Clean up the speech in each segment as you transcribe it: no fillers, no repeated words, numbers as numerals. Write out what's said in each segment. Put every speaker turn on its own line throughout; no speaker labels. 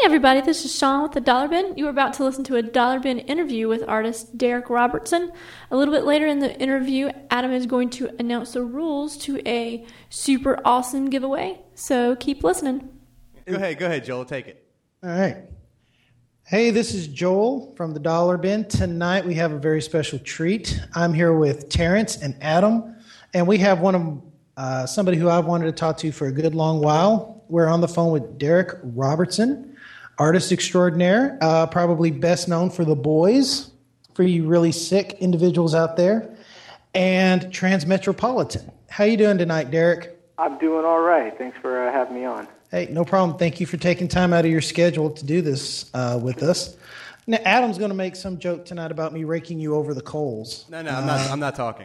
everybody, this is Sean with the Dollar Bin. You are about to listen to a Dollar Bin interview with artist Derek Robertson. A little bit later in the interview, Adam is going to announce the rules to a super awesome giveaway, so keep listening.
Go ahead, Joel, take it.
All right. Hey, this is Joel from the Dollar Bin. Tonight we have a very special treat. I'm here with Terrence and Adam, and we have somebody who I've wanted to talk to for a good long while. We're on the phone with Derek Robertson, artist extraordinaire, probably best known for The Boys, for you really sick individuals out there, and Transmetropolitan. How you doing tonight, Derek?
I'm doing all right. Thanks for having me on.
Hey, no problem. Thank you for taking time out of your schedule to do this with us. Now, Adam's going to make some joke tonight about me raking you over the coals.
No, I'm not talking.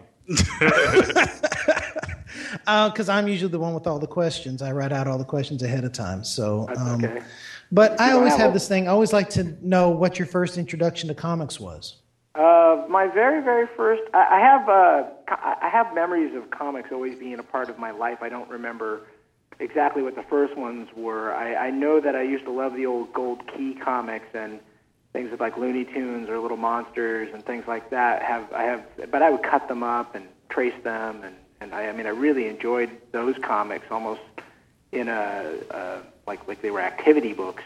Because I'm usually the one with all the questions. I write out all the questions ahead of time. So,
okay.
But I always have this thing. I always like to know what your first introduction to comics was.
My very, very first. I have memories of comics always being a part of my life. I don't remember exactly what the first ones were. I know that I used to love the old Gold Key comics and things like Looney Tunes or Little Monsters and things like that. But I would cut them up and trace them, and I really enjoyed those comics almost in like they were activity books.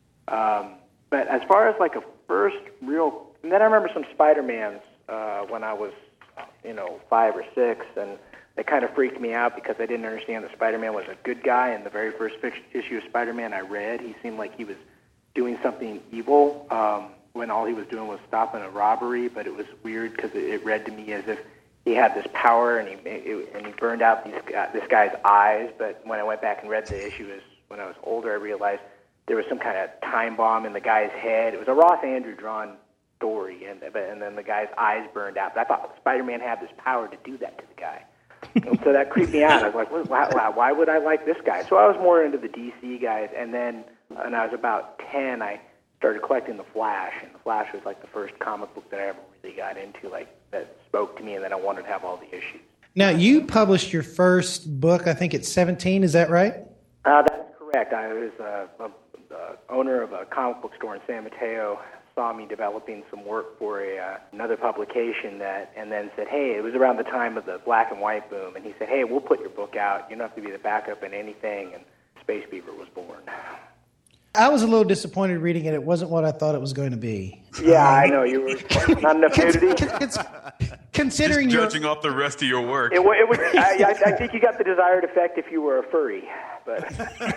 But as far as like a first real, and then I remember some Spider-Mans when I was 5 or 6, and it kind of freaked me out because I didn't understand that Spider-Man was a good guy. And the very first issue of Spider-Man I read, he seemed like he was doing something evil when all he was doing was stopping a robbery. But it was weird because it read to me as if he had this power and he burned out this guy's eyes. But when I went back and read the issue when I was older, I realized there was some kind of time bomb in the guy's head. It was a Ross Andru drawn story, and then the guy's eyes burned out. But I thought Spider-Man had this power to do that to the guy. And so that creeped me out. I was like, why would I like this guy? So I was more into the DC guys. And then when I was about 10, I started collecting The Flash. And The Flash was like the first comic book that I ever really got into, like that spoke to me, and then I wanted to have all the issues.
Now, you published your first book, I think, at 17. Is that right?
That's correct. I was the owner of a comic book store in San Mateo. Saw me developing some work for another publication and then said, hey, it was around the time of the black and white boom, and he said, hey, we'll put your book out. You don't have to be the backup in anything, and Space Beaver was born.
I was a little disappointed reading it. It wasn't what I thought it was going to be.
Yeah, I know. You were not enough nudity.
Considering
just judging off the rest of your work.
I think you got the desired effect if you were a furry. But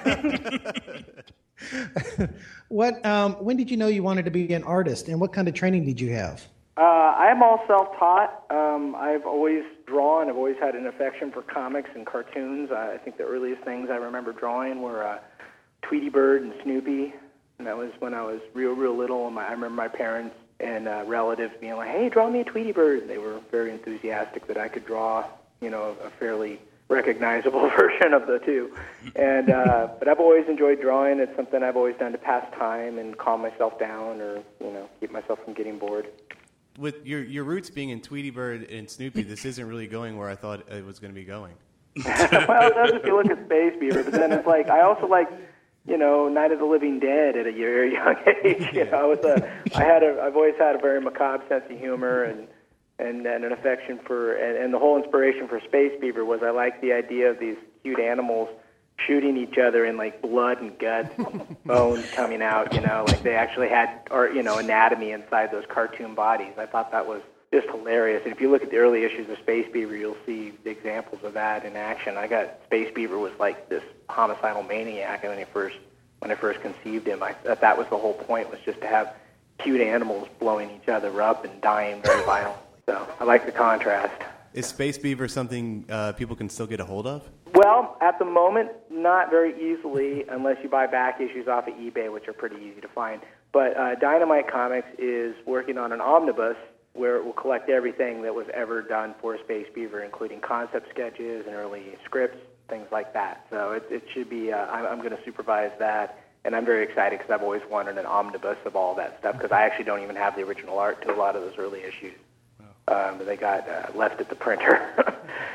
when did you know you wanted to be an artist, and what kind of training did you have?
I am all self-taught. I've always drawn. I've always had an affection for comics and cartoons. I think the earliest things I remember drawing were Tweety Bird and Snoopy, and that was when I was real little. And I remember my parents and relatives being like, hey, draw me a Tweety Bird. They were very enthusiastic that I could draw, a fairly recognizable version of the two. And but I've always enjoyed drawing. It's something I've always done to pass time and calm myself down or, keep myself from getting bored.
With your roots being in Tweety Bird and Snoopy, this isn't really going where I thought it was going to be going.
Well, it does if you look at Space Beaver, but then it's like, I also like, Night of the Living Dead at a very young age. I've always had a very macabre sense of humor and an affection for, and the whole inspiration for Space Beaver was I liked the idea of these cute animals shooting each other in like blood and guts, bones coming out, like they actually had, anatomy inside those cartoon bodies. I thought that was just hilarious. And if you look at the early issues of Space Beaver, you'll see examples of that in action. Space Beaver was like this homicidal maniac, and when I first conceived him, I thought that was the whole point, was just to have cute animals blowing each other up and dying very violently. So I like the contrast.
Is Space Beaver something people can still get a hold of?
Well, at the moment, not very easily, unless you buy back issues off of eBay, which are pretty easy to find. But Dynamite Comics is working on an omnibus where it will collect everything that was ever done for Space Beaver, including concept sketches and early scripts, things like that. So it should be, I'm going to supervise that, and I'm very excited because I've always wanted an omnibus of all that stuff, because I actually don't even have the original art to a lot of those early issues. They got left at the printer.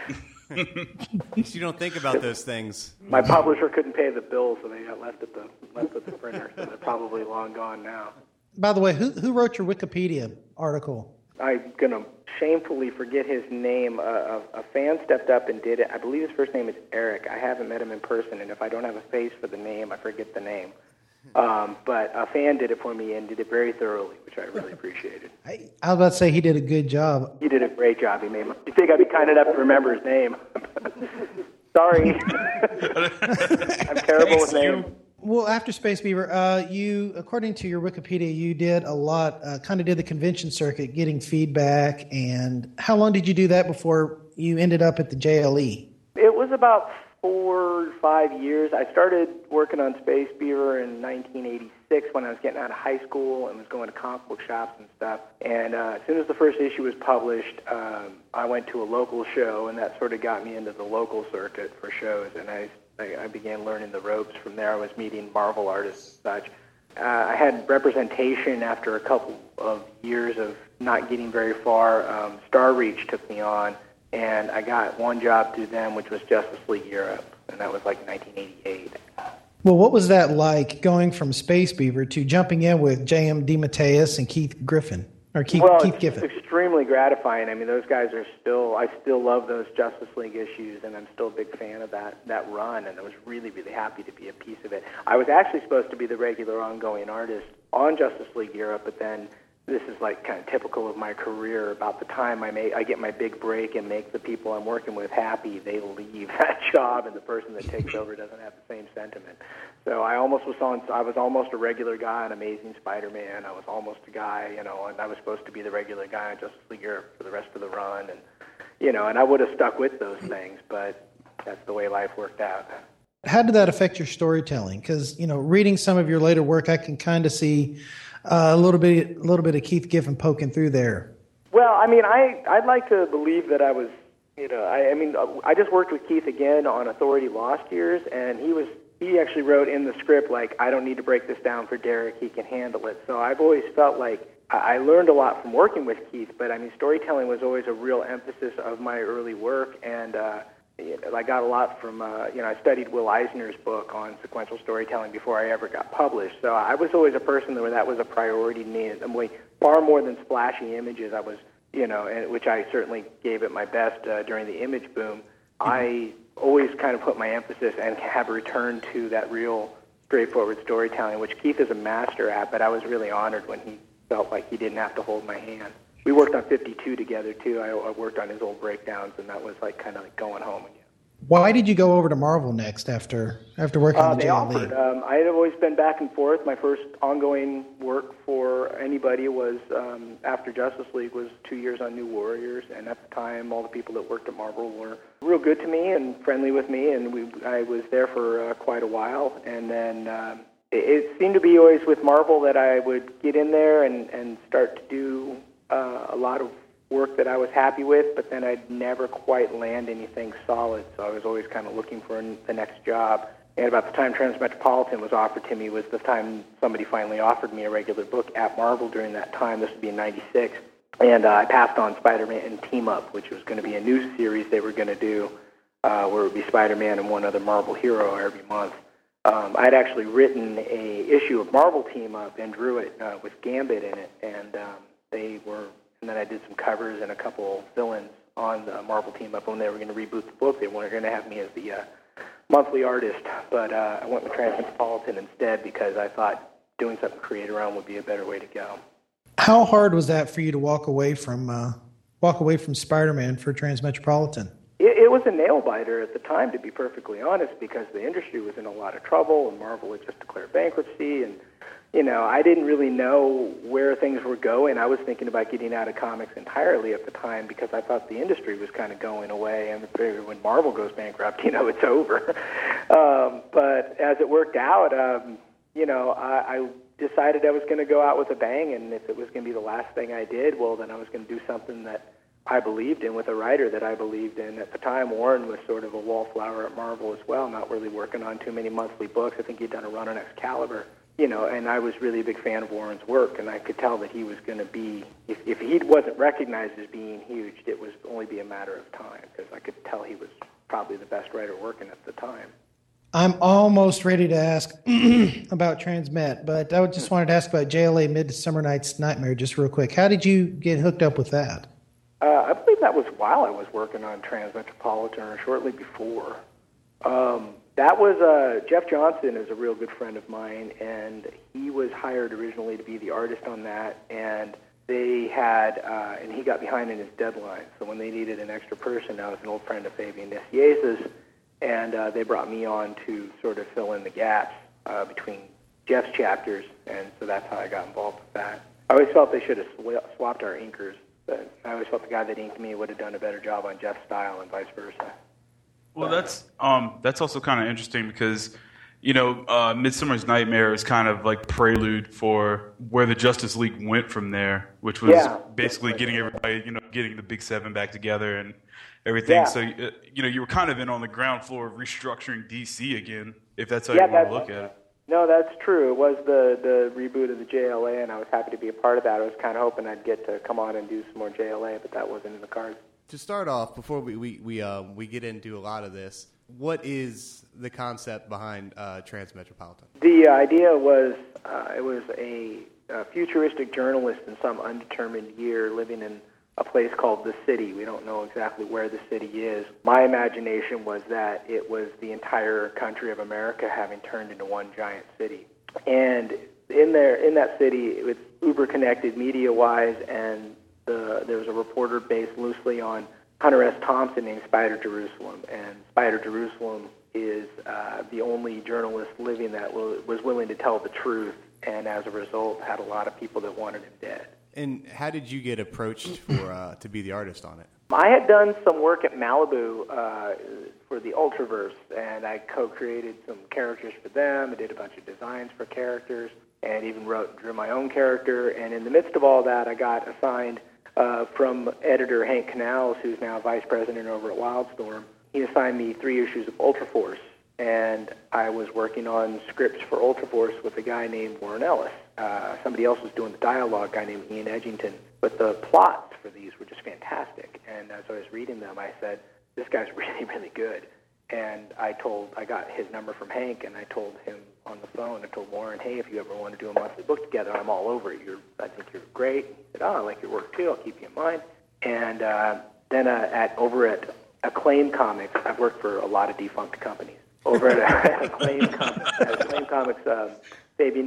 At least you don't think about those things.
My publisher couldn't pay the bill, so they got left at the printer. So they're probably long gone now.
By the way, who wrote your Wikipedia article?
I'm going to shamefully forget his name. A fan stepped up and did it. I believe his first name is Eric. I haven't met him in person, and if I don't have a face for the name, I forget the name. But a fan did it for me and did it very thoroughly, which I really appreciated.
I was about to say he did a good job.
He did a great job. You think I'd be kind enough to remember his name? Sorry. I'm terrible with names.
Well, after Space Beaver, you, according to your Wikipedia, you did a lot, kind of did the convention circuit, getting feedback. And how long did you do that before you ended up at the JLE?
It was about 4 or 5 years. I started working on Space Beaver in 1986 when I was getting out of high school and was going to comic book shops and stuff. And as soon as the first issue was published, I went to a local show, and that sort of got me into the local circuit for shows. And I began learning the ropes from there. I was meeting Marvel artists and such. I had representation after a couple of years of not getting very far. Starreach took me on, and I got one job through them, which was Justice League Europe, and that was like 1988.
Well, what was that like, going from Space Beaver to jumping in with J.M. DeMatteis and Keith Giffen? Keith Giffen.
It's extremely gratifying. I mean, those guys are I still love those Justice League issues, and I'm still a big fan of that run, and I was really, really happy to be a piece of it. I was actually supposed to be the regular ongoing artist on Justice League Europe, but then this is like kind of typical of my career. About the time I get my big break and make the people I'm working with happy, they leave that job, and the person that takes over doesn't have the same sentiment. So I was almost a regular guy on Amazing Spider-Man. I was almost a guy, and I was supposed to be the regular guy on Justice League Europe for the rest of the run, and and I would have stuck with those things, but that's the way life worked out.
How did that affect your storytelling? Because reading some of your later work, I can kind of see a little bit of Keith Giffen poking through there.
Well, I mean, I'd like to believe that I was, I just worked with Keith again on Authority Lost Years, and he actually wrote in the script, like, I don't need to break this down for Derek, he can handle it. So I've always felt like I learned a lot from working with Keith, but I mean, storytelling was always a real emphasis of my early work, and I got a lot from, I studied Will Eisner's book on sequential storytelling before I ever got published. So I was always a person where that was a priority to me, and far more than splashy images. I was, and which I certainly gave it my best during the image boom. I always kind of put my emphasis and have returned to that real straightforward storytelling, which Keith is a master at, but I was really honored when he felt like he didn't have to hold my hand. We worked on 52 together, too. I worked on his old breakdowns, and that was like kind of like going home again.
Why did you go over to Marvel next after working on the
They
JLE?
offered. I had always been back and forth. My first ongoing work for anybody was, after Justice League, was 2 years on New Warriors, and at the time, all the people that worked at Marvel were real good to me and friendly with me, and I was there for quite a while. And then it seemed to be always with Marvel that I would get in there and start to do a lot of work that I was happy with, but then I'd never quite land anything solid, so I was always kind of looking for the next job. And about the time Transmetropolitan was offered to me was the time somebody finally offered me a regular book at Marvel during that time. This would be in 96. And I passed on Spider-Man and Team Up, which was going to be a new series they were going to do, where it would be Spider-Man and one other Marvel hero every month. I'd actually written a issue of Marvel Team Up and drew it with Gambit in it, and and then I did some covers and a couple villains on the Marvel Team Up when they were going to reboot the book. They weren't going to have me as the monthly artist, but I went with Transmetropolitan instead because I thought doing something creative around would be a better way to go.
How hard was that for you to walk away from Spider-Man for Transmetropolitan?
It was a nail-biter at the time, to be perfectly honest, because the industry was in a lot of trouble, and Marvel had just declared bankruptcy, and I didn't really know where things were going. I was thinking about getting out of comics entirely at the time because I thought the industry was kind of going away, and when Marvel goes bankrupt, it's over. But as it worked out, I decided I was going to go out with a bang, and if it was going to be the last thing I did, well, then I was going to do something that I believed in with a writer that I believed in. At the time, Warren was sort of a wallflower at Marvel as well, not really working on too many monthly books. I think he'd done a run on Excalibur. and I was really a big fan of Warren's work, and I could tell that he was going to be, if he wasn't recognized as being huge, it was only be a matter of time, because I could tell he was probably the best writer working at the time.
I'm almost ready to ask about Transmet, but I just wanted to ask about JLA Midsummer Night's Nightmare just real quick. How did you get hooked up with that?
I believe that was while I was working on Transmetropolitan, or shortly before. That was Jeff Johnson is a real good friend of mine, and he was hired originally to be the artist on that, and they had, and he got behind in his deadline. So when they needed an extra person, I was an old friend of Fabian Nicieza's, and they brought me on to sort of fill in the gaps between Jeff's chapters, and so that's how I got involved with that. I always felt they should have swapped our inkers, but I always felt the guy that inked me would have done a better job on Jeff's style and vice versa.
Well, that's also kind of interesting because, Midsummer's Nightmare is kind of like prelude for where the Justice League went from there, which was basically getting everybody, getting the Big Seven back together and everything. Yeah. So, you were kind of in on the ground floor of restructuring DC again, if that's how you want to look at it.
No, that's true. It was the reboot of the JLA, and I was happy to be a part of that. I was kind of hoping I'd get to come on and do some more JLA, but that wasn't in the cards.
To start off, before we get into a lot of this, what is the concept behind Transmetropolitan?
The idea was it was a futuristic journalist in some undetermined year living in a place called the City. We don't know exactly where the city is. My imagination was that it was the entire country of America having turned into one giant city. And in that city, it's uber connected media-wise, and there was a reporter based loosely on Hunter S. Thompson named Spider Jerusalem, and Spider Jerusalem is the only journalist living that was willing to tell the truth, and as a result had a lot of people that wanted him dead.
And how did you get approached to be the artist on it?
I had done some work at Malibu for the Ultraverse, and I co-created some characters for them. I did a bunch of designs for characters, and even drew my own character. And in the midst of all that, I got assigned from editor Hank Canals, who's now vice president over at Wildstorm. He assigned me 3 issues of Ultraforce, and I was working on scripts for Ultraforce with a guy named Warren Ellis. Somebody else was doing the dialogue, a guy named Ian Edgington. But the plots for these were just fantastic. And as I was reading them, I said, this guy's really, really good. And I got his number from Hank, and I told him on the phone, I told Warren, hey, if you ever want to do a monthly book together, I'm all over it. I think you're great. He said, I like your work too. I'll keep you in mind. And then over at Acclaim Comics, I've worked for a lot of defunct companies. Over at Acclaim Comics, Fabian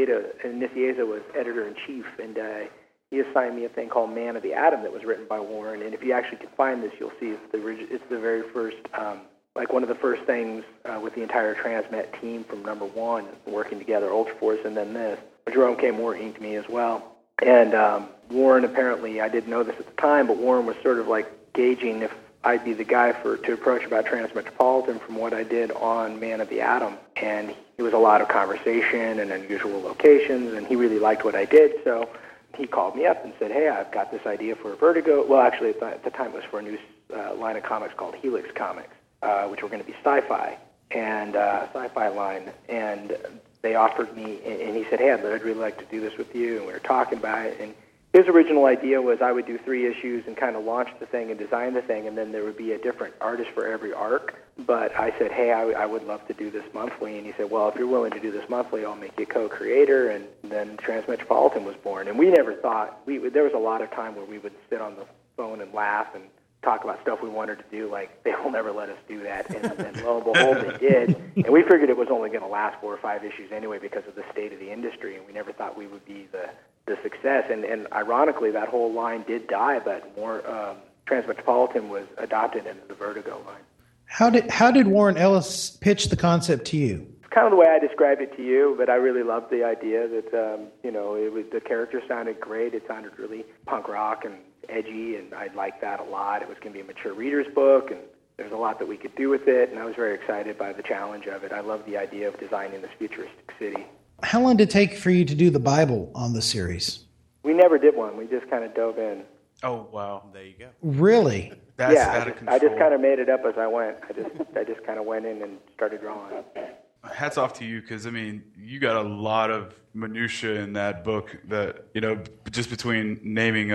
Nicieza was editor-in-chief, and he assigned me a thing called Man of the Atom that was written by Warren. And if you actually can find this, you'll see it's the very first, one of the first things with the entire Transmet team from number 1 working together, Ultraforce, and then this. Jerome K. Moore inked me as well. And Warren, apparently, I didn't know this at the time, but Warren was sort of like gauging if I'd be the guy to approach about Transmetropolitan from what I did on Man of the Atom. And it was a lot of conversation and unusual locations, and he really liked what I did, so he called me up and said, hey, I've got this idea for Vertigo. Well, actually, at the time it was for a new line of comics called Helix Comics, which were going to be sci-fi, and sci-fi line. And they offered me, and he said, hey, I'd really like to do this with you, and we were talking about it. And his original idea was I would do 3 issues and kind of launch the thing and design the thing, and then there would be a different artist for every arc. But I said, hey, I would love to do this monthly. And he said, well, if you're willing to do this monthly, I'll make you co-creator. And then Transmetropolitan was born. And we never thought, there was a lot of time where we would sit on the phone and laugh and talk about stuff we wanted to do, like, they will never let us do that. And lo and behold, they did. And we figured it was only going to last 4 or 5 issues anyway because of the state of the industry, and we never thought we would be the success. And ironically, that whole line did die, but more Transmetropolitan was adopted into the Vertigo line.
How did Warren Ellis pitch the concept to you?
It's kind of the way I described it to you, but I really loved the idea that the character sounded great. It sounded really punk rock and edgy, and I liked that a lot. It was going to be a mature reader's book, and there's a lot that we could do with it, and I was very excited by the challenge of it. I love the idea of designing this futuristic city.
How long did it take for you to do the Bible on the series?
We never did one. We just kind of dove in.
Oh, wow.
There you go.
Really?
That's out of control.
I just kind of made it up as I went. I just kind of went in and started drawing.
hats off to you, because I mean, you got a lot of minutia in that book. That just between naming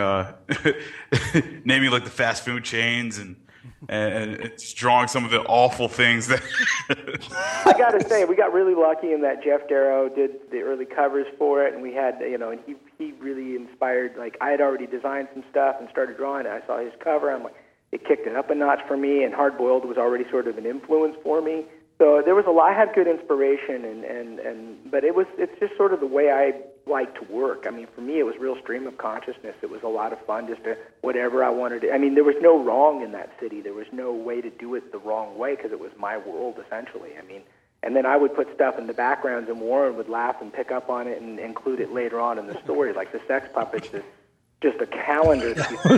naming like the fast food chains and it's drawing some of the awful things that.
I got to say, we got really lucky in that Jeff Darrow did the early covers for it, and we had, and he really inspired. Like, I had already designed some stuff and started drawing it. I saw his cover. I'm like, it kicked it up a notch for me, and Hard Boiled was already sort of an influence for me. So there was a lot. I had good inspiration, but it's just sort of the way I like to work. I mean, for me, it was real stream of consciousness. It was a lot of fun, just to whatever I wanted to. I mean, there was no wrong in that city. There was no way to do it the wrong way because it was my world essentially. I mean, and then I would put stuff in the backgrounds, and Warren would laugh and pick up on it and include it later on in the story, like the sex puppets. Just a calendar.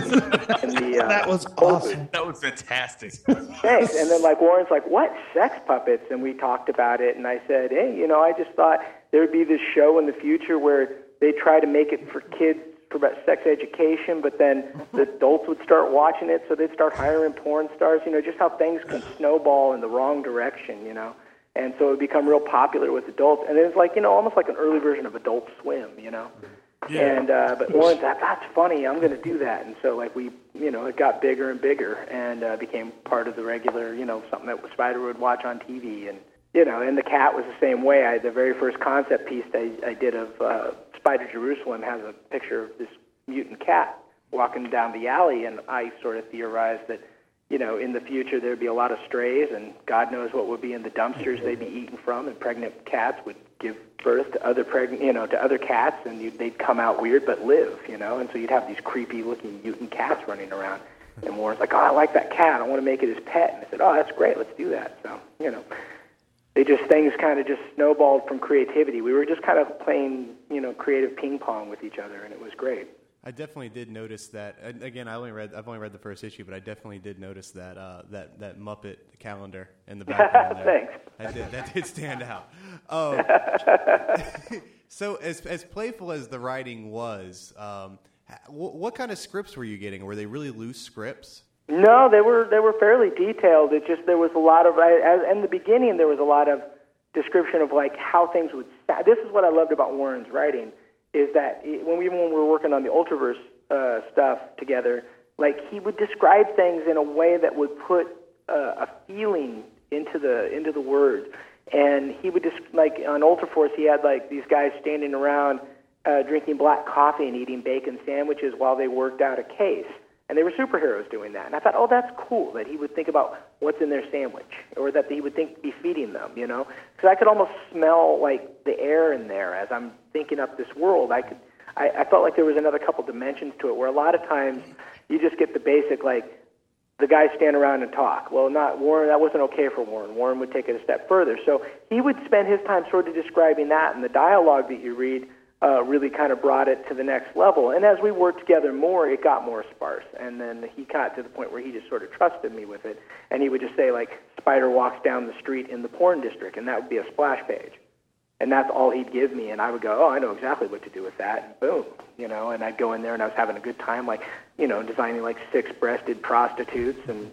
That was awesome.
That was fantastic.
Thanks. And then Warren's like, what, sex puppets? And we talked about it, and I said, hey, I just thought there would be this show in the future where they try to make it for kids for about sex education, but then the adults would start watching it, so they'd start hiring porn stars, just how things can snowball in the wrong direction, And so it would become real popular with adults. And then it's almost like an early version of Adult Swim, Yeah. And but Warren's like, that's funny, I'm going to do that. And so we, it got bigger and bigger and became part of the regular, something that Spider would watch on TV. And and the cat was the same way. The very first concept piece I did of Spider Jerusalem has a picture of this mutant cat walking down the alley, and I sort of theorized that in the future there'd be a lot of strays, and God knows what would be in the dumpsters they'd be eaten from, and pregnant cats would give birth to other to other cats, and they'd come out weird but live, and so you'd have these creepy-looking mutant cats running around. And Warren's like, oh, I like that cat. I want to make it his pet. And I said, oh, that's great. Let's do that. So, things kind of just snowballed from creativity. We were just kind of playing, creative ping pong with each other, and it was great.
I definitely did notice that. Again, I've only read the first issue, but I definitely did notice that that Muppet calendar in the background there.
Thanks.
That did stand out. So as playful as the writing was, what kind of scripts were you getting? Were they really loose scripts?
No, they were fairly detailed. It just there was a lot of in the beginning there was a lot of description of how things would sound. This is what I loved about Warren's writing. Is that when we were working on the Ultraverse stuff together, he would describe things in a way that would put a feeling into the words, and he would just on Ultraforce, he had these guys standing around drinking black coffee and eating bacon sandwiches while they worked out a case, and they were superheroes doing that. And I thought, oh, that's cool that he would think about what's in their sandwich, or that he would be feeding them, because I could almost smell the air in there as I'm thinking up this world. I felt like there was another couple dimensions to it, where a lot of times you just get the basic the guys stand around and talk. Well, not Warren. That wasn't okay for Warren. Warren would take it a step further. So he would spend his time sort of describing that, and the dialogue that you read really kind of brought it to the next level. And as we worked together more, it got more sparse. And then he got to the point where he just sort of trusted me with it. And he would just say, Spider walks down the street in the porn district, and that would be a splash page. And that's all he'd give me. And I would go, oh, I know exactly what to do with that. And boom, and I'd go in there, and I was having a good time, designing six-breasted prostitutes and,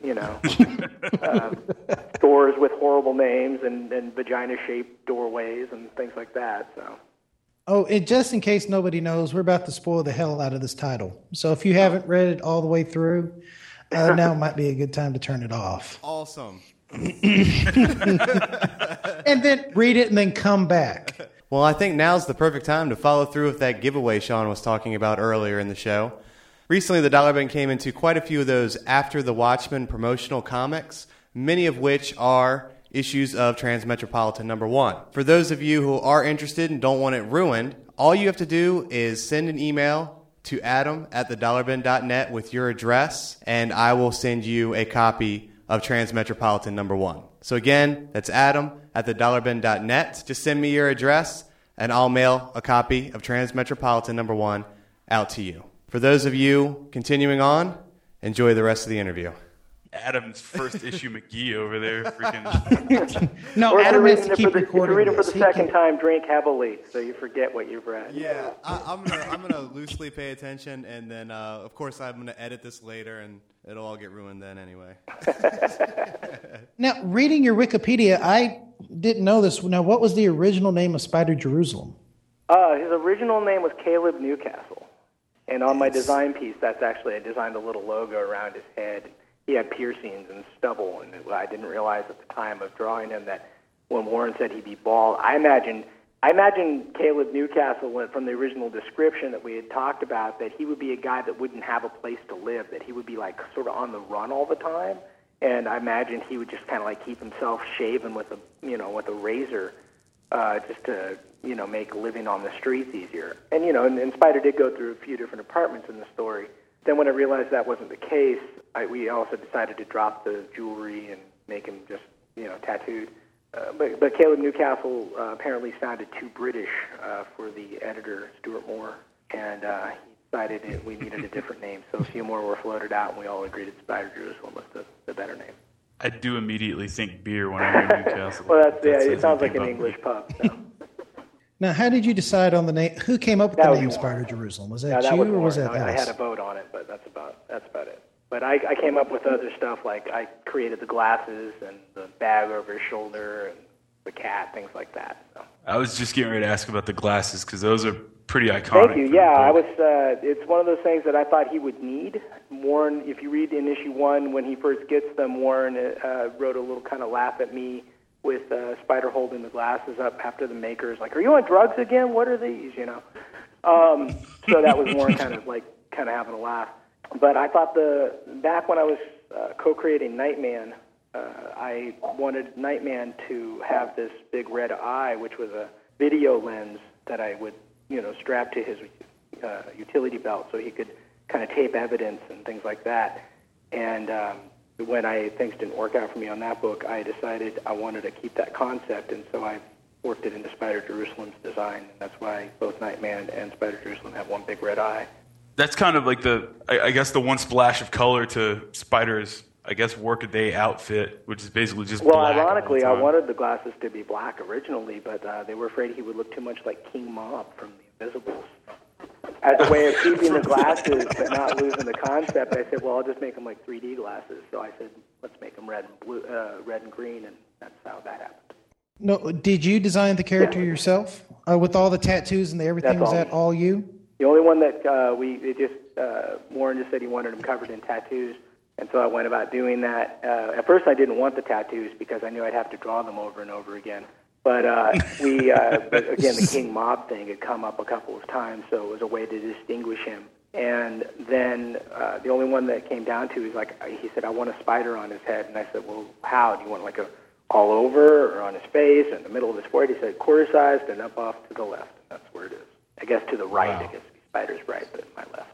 stores with horrible names and vagina-shaped doorways and things like that, so...
Oh, just in case nobody knows, we're about to spoil the hell out of this title. So if you haven't read it all the way through, now might be a good time to turn it off.
Awesome.
And then read it and then come back.
Well, I think now's the perfect time to follow through with that giveaway Sean was talking about earlier in the show. Recently, the Dollar Bin came into quite a few of those After the Watchmen promotional comics, many of which are issues of Transmetropolitan #1. For those of you who are interested and don't want it ruined, all you have to do is send an email to adam@thedollar.bin.net with your address, and I will send you a copy of Transmetropolitan #1. So again, that's adam@thedollar.bin.net. Just send me your address, and I'll mail a copy of Transmetropolitan #1 out to you. For those of you continuing on, enjoy the rest of the interview.
Adam's first issue McGee over there, freaking.
No, Adam has to keep recording.
If you read it for the second time, drink heavily so you forget what you've read.
Yeah, I'm gonna loosely pay attention, and then of course I'm gonna edit this later, and it'll all get ruined then anyway.
Now, reading your Wikipedia, I didn't know this. Now, what was the original name of Spider Jerusalem?
His original name was Caleb Newcastle. And on my design piece, that's actually, I designed a little logo around his head. He had piercings and stubble, and I didn't realize at the time of drawing him that when Warren said he'd be bald, I imagined Caleb Newcastle went from the original description that we had talked about, that he would be a guy that wouldn't have a place to live, that he would be like sort of on the run all the time. And I imagined he would just kind of like keep himself shaven with a razor, just to, make living on the streets easier. And, and Spider did go through a few different apartments in the story. Then when I realized that wasn't the case, we also decided to drop the jewelry and make him just, tattooed. But Caleb Newcastle apparently sounded too British for the editor, Stuart Moore, and he decided we needed a different name. So a few more were floated out, and we all agreed that Spider Jerusalem was the better name.
I do immediately think beer when I hear Newcastle.
Well, it sounds like an English pub. So.
Now, how did you decide on the name? Who came up with the name Spider Jerusalem? Was that you or was that Alice?
I had a vote on it, but that's about it. But I came up with other stuff, like I created the glasses and the bag over his shoulder and the cat, things like that. So.
I was just getting ready to ask about the glasses because those are pretty iconic.
Thank you. Yeah, I was. It's one of those things that I thought he would need. Warren, if you read in issue 1, when he first gets them, Warren wrote a little kind of laugh at me with Spider holding the glasses up after the makers, like, "Are you on drugs again? What are these?" So that was Warren kind of having a laugh. But I thought back when I was co-creating Nightman, I wanted Nightman to have this big red eye, which was a video lens that I would, strap to his utility belt so he could kind of tape evidence and things like that. And when things didn't work out for me on that book, I decided I wanted to keep that concept, and so I worked it into Spider Jerusalem's design, and that's why both Nightman and Spider Jerusalem have one big red eye.
That's kind of like the one splash of color to Spider's, workaday outfit, which is basically just black.
Well, ironically, I wanted the glasses to be black originally, but they were afraid he would look too much like King Mob from The Invisibles. As a way of keeping the glasses but not losing the concept, I said, well, I'll just make them like 3D glasses. So I said, let's make them red and green, and that's how that happened.
No, did you design the character yourself with all the tattoos and everything? Was that all you?
The only one that Warren just said he wanted them covered in tattoos, and so I went about doing that. At first, I didn't want the tattoos because I knew I'd have to draw them over and over again. But but again, the King Mob thing had come up a couple of times, so it was a way to distinguish him. And then the only one that came down to is he said, I want a spider on his head, and I said, well, how? Do you want a all over or on his face, in the middle of his forehead? He said, quarter-sized and up off to the left. That's where it is. I guess to the right. Wow. I guess Spider's right, but my left.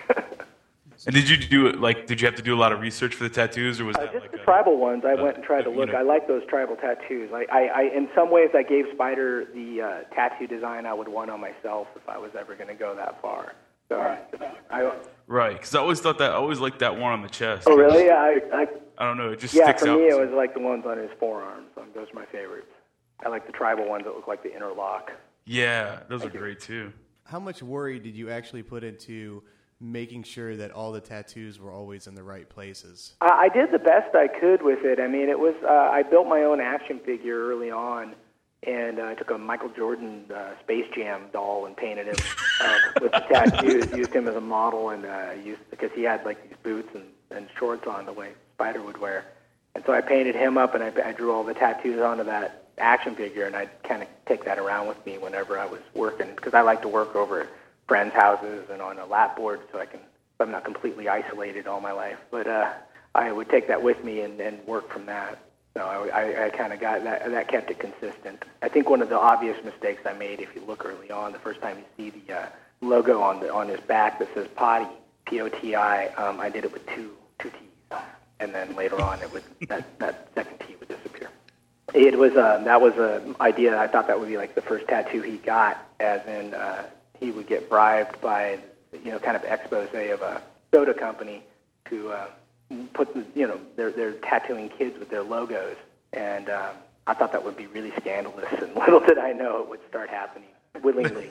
And did you do it? Did you have to do a lot of research for the tattoos, or was that
just the tribal ones? I went and tried to look. I like those tribal tattoos. I in some ways, I gave Spider the tattoo design I would want on myself if I was ever going to go that far. So
right, because I always liked that one on the chest.
Oh, really?
I don't know. It just sticks out.
Yeah, for me, it was like the ones on his forearms. Those are my favorites. I like the tribal ones that look like the interlock.
Yeah, those are great too.
How much worry did you actually put into making sure that all the tattoos were always in the right places?
I did the best I could with it. I mean, it was I built my own action figure early on, and I took a Michael Jordan Space Jam doll and painted him with the tattoos. Used him as a model, and because he had these boots and shorts on the way Spider would wear. And so I painted him up, and I drew all the tattoos onto that action figure, and I'd kind of take that around with me whenever I was working, because I like to work over at friends' houses and on a lap board, so I'm not completely isolated all my life. But I would take that with me and work from that. So I kind of got that kept it consistent. I think one of the obvious mistakes I made, if you look early on, the first time you see the logo on his back that says Potty, P-O-T-I, I did it with two T's, and then later on that second T would disappear. It was that was an idea. I thought that would be the first tattoo he got, as in he would get bribed by kind of expose of a soda company to put they're tattooing kids with their logos, and I thought that would be really scandalous. And little did I know it would start happening willingly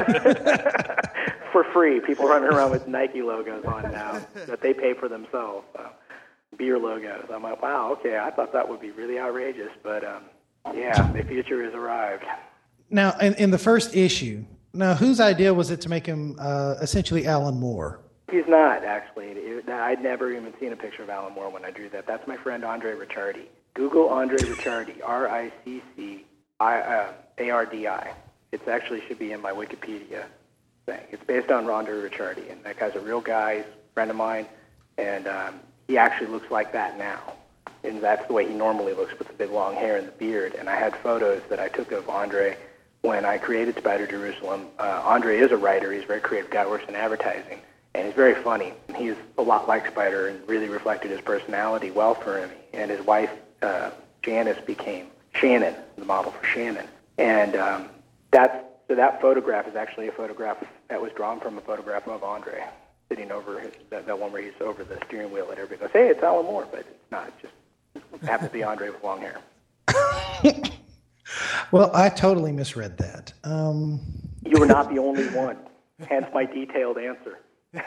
for free. People running around with Nike logos on now that they pay for themselves. Beer logos. I'm like, wow, okay, I thought that would be really outrageous, but Yeah, the future has arrived.
Now, in the first issue, now whose idea was it to make him essentially Alan Moore?
He's not, actually. I'd never even seen a picture of Alan Moore when I drew that. That's my friend Andre Ricciardi. Google Andre Ricciardi, Ricciardi. It actually should be in my Wikipedia thing. It's based on Andre Ricciardi, and that guy's a real guy, he's a friend of mine, and he actually looks like that now. And that's the way he normally looks with the big long hair and the beard. And I had photos that I took of Andre when I created Spider Jerusalem. Andre is a writer. He's a very creative guy, works in advertising, and he's very funny. He's a lot like Spider and really reflected his personality well for him. And his wife, Janice, became Shannon, the model for Shannon. And that photograph is actually a photograph that was drawn from a photograph of Andre sitting over that one where he's over the steering wheel, and everybody goes, "Hey, it's Alan Moore," but it's not. It just happens to be Andre with long hair.
Well, I totally misread that.
You were not the only one. Hence my detailed answer.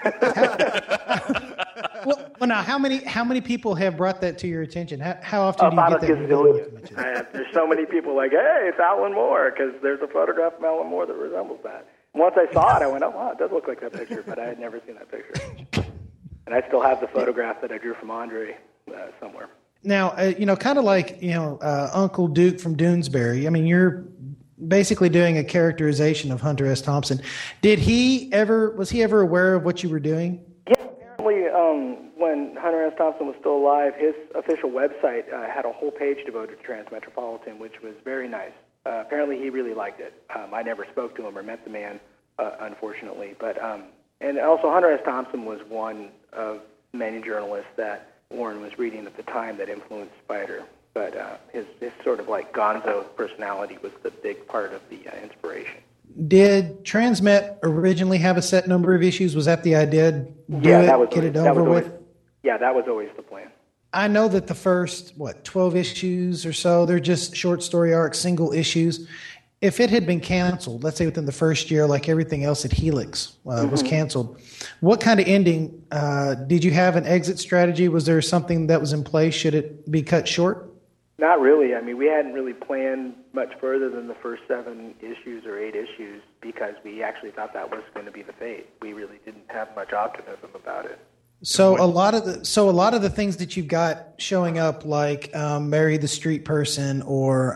Well, now how many people have brought that to your attention? How often do you
About
get
a
that?
gazillion. There's so many people like, "Hey, it's Alan Moore," because there's a photograph of Alan Moore that resembles that. Once I saw it, I went, "Oh, wow, it does look like that picture," but I had never seen that picture. And I still have the photograph that I drew from Andre somewhere.
Now, kind of like, Uncle Duke from Doonesbury. I mean, you're basically doing a characterization of Hunter S. Thompson. Was he ever aware of what you were doing?
Yeah, apparently when Hunter S. Thompson was still alive, his official website had a whole page devoted to Transmetropolitan, which was very nice. Apparently he really liked it. I never spoke to him or met the man, unfortunately. But and also Hunter S. Thompson was one of many journalists that Warren was reading at the time that influenced Spider. But his sort of like gonzo personality was the big part of the inspiration.
Did Transmet originally have a set number of issues? Was that the idea? That was always the plan. I know that the first, 12 issues or so, they're just short story arcs, single issues. If it had been canceled, let's say within the first year, like everything else at Helix was canceled, what kind of ending? Did you have an exit strategy? Was there something that was in place? Should it be cut short?
Not really. I mean, we hadn't really planned much further than the first 7 issues or 8 issues because we actually thought that was going to be the fate. We really didn't have much optimism about it.
So a lot of the things that you've got showing up, like Mary the Street Person, or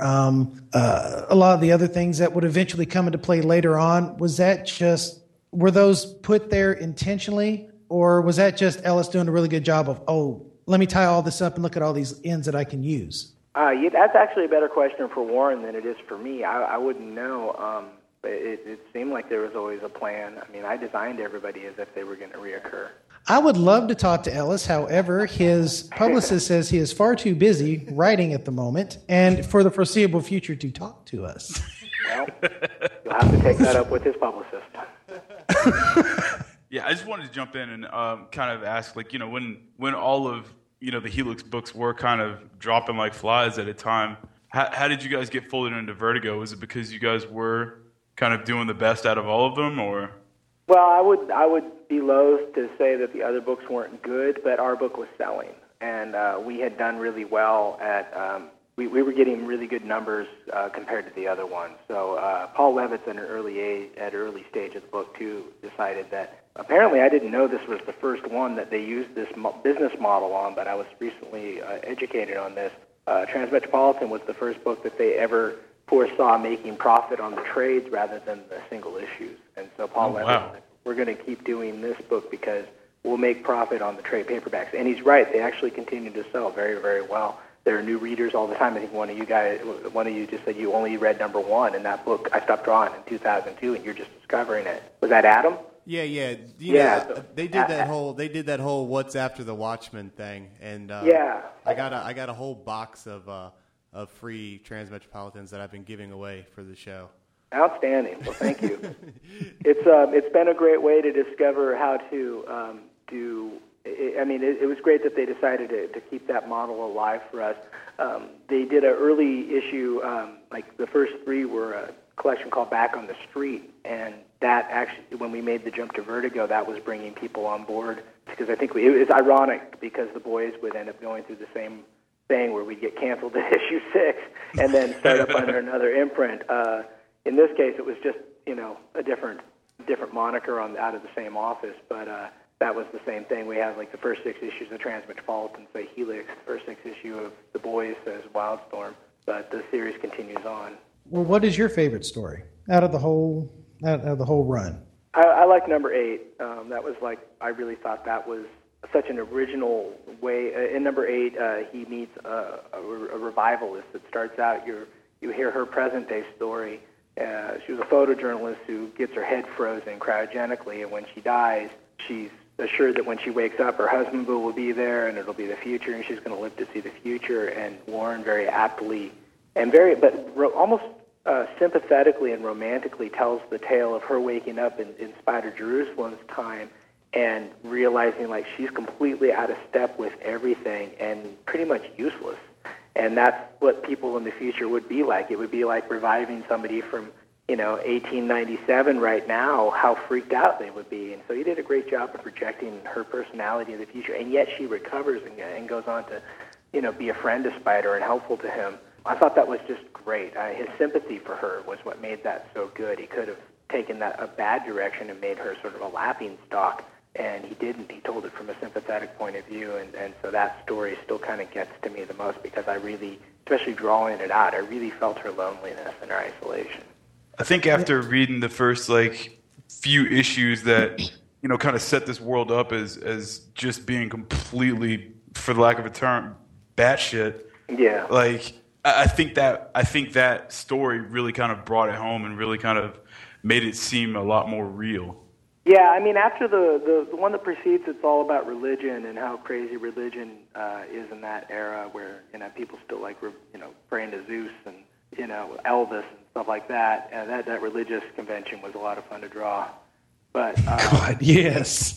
a lot of the other things that would eventually come into play later on, were those put there intentionally, or was that just Ellis doing a really good job of, let me tie all this up and look at all these ends that I can use?
That's actually a better question for Warren than it is for me. I wouldn't know. It seemed like there was always a plan. I mean, I designed everybody as if they were going to reoccur.
I would love to talk to Ellis. However, his publicist says he is far too busy writing at the moment and for the foreseeable future to talk to us.
Well, you'll have to take that up with his publicist.
Yeah, I just wanted to jump in and kind of ask, when all of, the Helix books were kind of dropping like flies at a time, how did you guys get folded into Vertigo? Was it because you guys were kind of doing the best out of all of them, or?
Well, I would be loath to say that the other books weren't good, but our book was selling, and we had done really well at. We were getting really good numbers compared to the other ones. So Paul Levitz, at an early stage of the book too, decided that apparently I didn't know this was the first one that they used this business model on, but I was recently educated on this. Transmetropolitan was the first book that they ever foresaw making profit on the trades rather than the single issues. And so Paul Levitz said, we're going to keep doing this book because we'll make profit on the trade paperbacks. And he's right. They actually continue to sell very, very well. There are new readers all the time. I think one of you just said you only read number 1, and that book I stopped drawing in 2002, and you're just discovering it. Was that Adam?
Yeah.
So
they did that whole "What's After the Watchmen" thing, and I got a whole box of free Transmetropolitans that I've been giving away for the show.
Outstanding. Well, thank you. It's been a great way to discover how to do. It was great that they decided to keep that model alive for us. They did an early issue, like the first 3 were a collection called Back on the Street, and that actually, when we made the jump to Vertigo, that was bringing people on board, because I think it was ironic because the boys would end up going through the same thing where we'd get canceled at issue 6 and then start up under another imprint. In this case, it was just, a different moniker out of the same office, but that was the same thing. We had like the first 6 issues of Transmetropolitan say Helix, the first 6 issue of The Boys says Wildstorm, but the series continues on.
Well, what is your favorite story out of the whole run?
I like number 8. That was I really thought that was such an original way. In number 8, he meets a revivalist that starts out. You hear her present day story. She was a photojournalist who gets her head frozen cryogenically, and when she dies, she's assured that when she wakes up, her husband will be there, and it'll be the future, and she's going to live to see the future. And Warren very aptly and almost sympathetically and romantically tells the tale of her waking up in Spider Jerusalem's time and realizing she's completely out of step with everything and pretty much useless. And that's what people in the future would be like. It would be like reviving somebody from 1897 right now, how freaked out they would be. And so he did a great job of projecting her personality in the future, and yet she recovers and goes on to be a friend to Spider and helpful to him. I thought that was just great. His sympathy for her was what made that so good. He could have taken that a bad direction and made her sort of a laughing stock, and he didn't. He told it from a sympathetic point of view, and so that story still kind of gets to me the most because I really, especially drawing it out, I really felt her loneliness and her isolation.
I think after reading the first few issues that kind of set this world up as just being completely, for the lack of a term, batshit.
Yeah.
I think that story really kind of brought it home and really kind of made it seem a lot more real.
Yeah, I mean, after the one that precedes, it's all about religion and how crazy religion is in that era, where people still praying to Zeus and Elvis and stuff like that. And that religious convention was a lot of fun to draw. But
God, yes,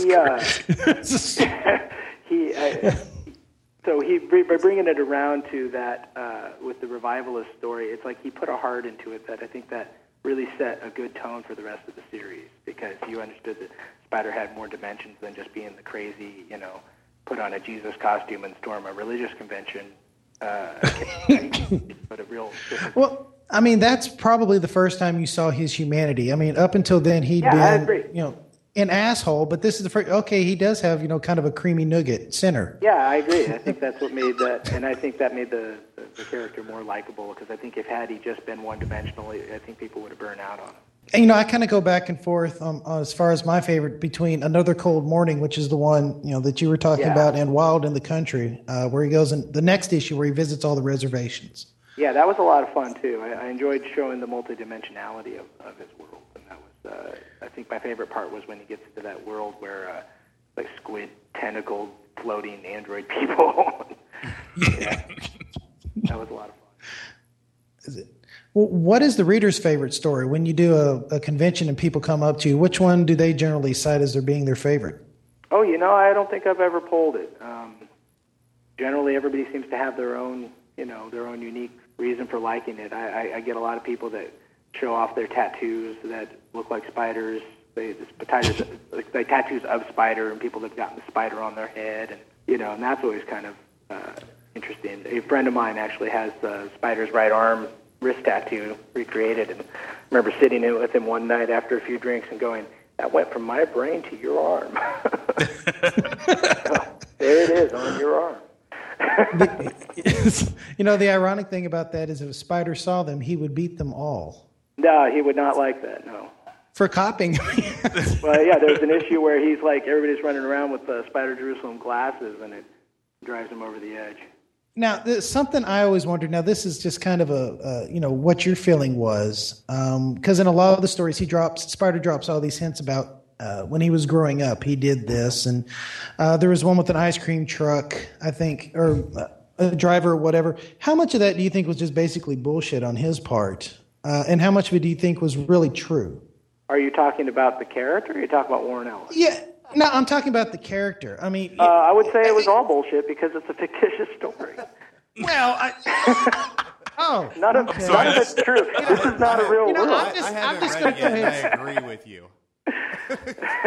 So by bringing it around to that with the revivalist story, it's like he put a heart into it that I think that really set a good tone for the rest of the series, because you understood that Spider had more dimensions than just being the crazy, put on a Jesus costume and storm a religious convention. But a real different.
Well, I mean, that's probably the first time you saw his humanity. I mean, up until then he'd been, an asshole, but this is the first. Okay, he does have kind of a creamy nougat center.
Yeah, I agree. I think that's what made that, and I think that made the character more likable, because I think if he just been one-dimensional, I think people would have burned out on him.
And, I kind of go back and forth as far as my favorite between Another Cold Morning, which is the one that you were talking about, and Wild in the Country, where he goes in the next issue where he visits all the reservations.
Yeah, that was a lot of fun too. I enjoyed showing the multidimensionality of his world, and that was I think my favorite part was when he gets to that world where squid tentacled floating android people. That was a lot of fun.
Is it? Well, what is the reader's favorite story? When you do a convention and people come up to you, which one do they generally cite as being their favorite?
Oh, I don't think I've ever polled it. Generally, everybody seems to have their own, their own unique reason for liking it. I get a lot of people that show off their tattoos that look like spiders. They tattoos of Spider, and people that have gotten the spider on their head, and that's always kind of interesting. A friend of mine actually has Spider's right arm wrist tattoo recreated, and I remember sitting in with him one night after a few drinks and going, "That went from my brain to your arm." So, there it is on your arm.
The ironic thing about that is if Spider saw them, he would beat them all.
No, he would not like that, no.
For copying.
Well, yeah, there's an issue where he's everybody's running around with Spider Jerusalem glasses, and it drives him over the edge.
Now, something I always wondered, now this is just kind of what your feeling was, because in a lot of the stories Spider drops all these hints about when he was growing up, he did this, and there was one with an ice cream truck, I think, or a driver or whatever. How much of that do you think was just basically bullshit on his part, and how much of it do you think was really true?
Are you talking about the character, or are you talking about Warren Ellis?
Yeah. No, I'm talking about the character. I mean,
I would say it was all bullshit because it's a fictitious story.
Well,
none of it's true. This is not a real world.
I'm just going to go ahead. I agree with you.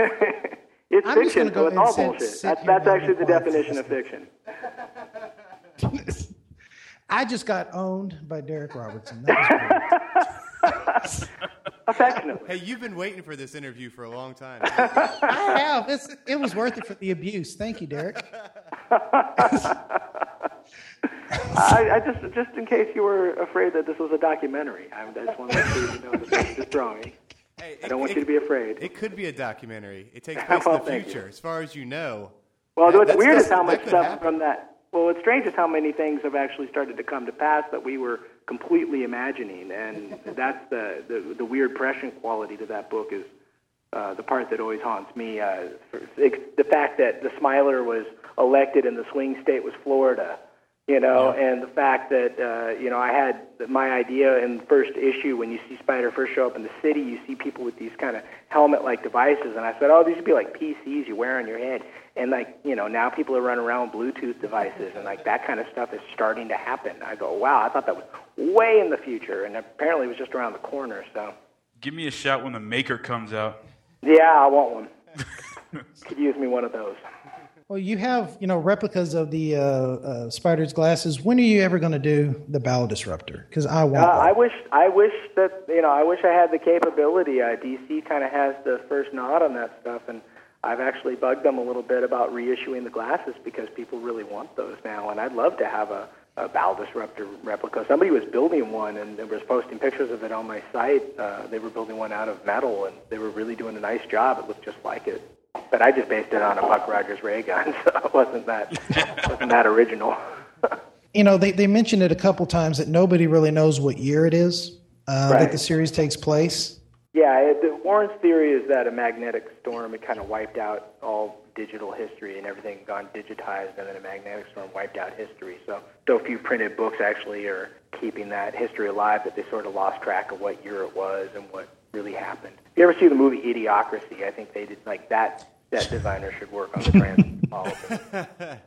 It's fiction, so it's all bullshit. That's actually the definition of fiction.
I just got owned by Derek Robertson. That was
Affectionately.
Hey, you've been waiting for this interview for a long time.
I have. It was worth it for the abuse. Thank you, Derek.
I just in case you were afraid that this was a documentary, I just want to make sure you know that this is drawing.
Hey,
I don't want you to be afraid.
It could be a documentary. It takes place in the future, as far as you know.
Well, what's weird is how
that
much
could
stuff
happen.
from that. Well, what's strange is how many things have actually started to come to pass that we were completely imagining, and that's the weird Prescient quality to that book is the part that always haunts me. The fact that the Smiler was elected and the swing state was Florida, and the fact that, I had my idea in the first issue when you see Spider first show up in the city, you see people with these kind of helmet-like devices, and I said, these would be like PCs you wear on your head. And, now people are running around with Bluetooth devices, and, that kind of stuff is starting to happen. I go, wow, I thought that was way in the future, and apparently it was just around the corner, so.
Give me a shout when the Maker comes out.
Yeah, I want one. Could use me one of those.
Well, you have, replicas of the Spider's glasses. When are you ever going to do the Battle Disruptor? Because I want one.
I wish that, I wish I had the capability. DC kind of has the first nod on that stuff, and I've actually bugged them a little bit about reissuing the glasses because people really want those now, and I'd love to have a Battle Disruptor replica. Somebody was building one, and they was posting pictures of it on my site. They were building one out of metal, and they were really doing a nice job. It looked just like it. But I just based it on a Buck Rogers ray gun, so it wasn't that original.
They mentioned it a couple times that nobody really knows what year it is
Right.
that the series takes place.
Yeah, Warren's theory is that a magnetic storm, it kind of wiped out all digital history and everything gone digitized, and then a magnetic storm wiped out history. So few printed books actually are keeping that history alive that they sort of lost track of what year it was and what really happened. If you ever see the movie Idiocracy, I think they did like that. That designer should work on the trans.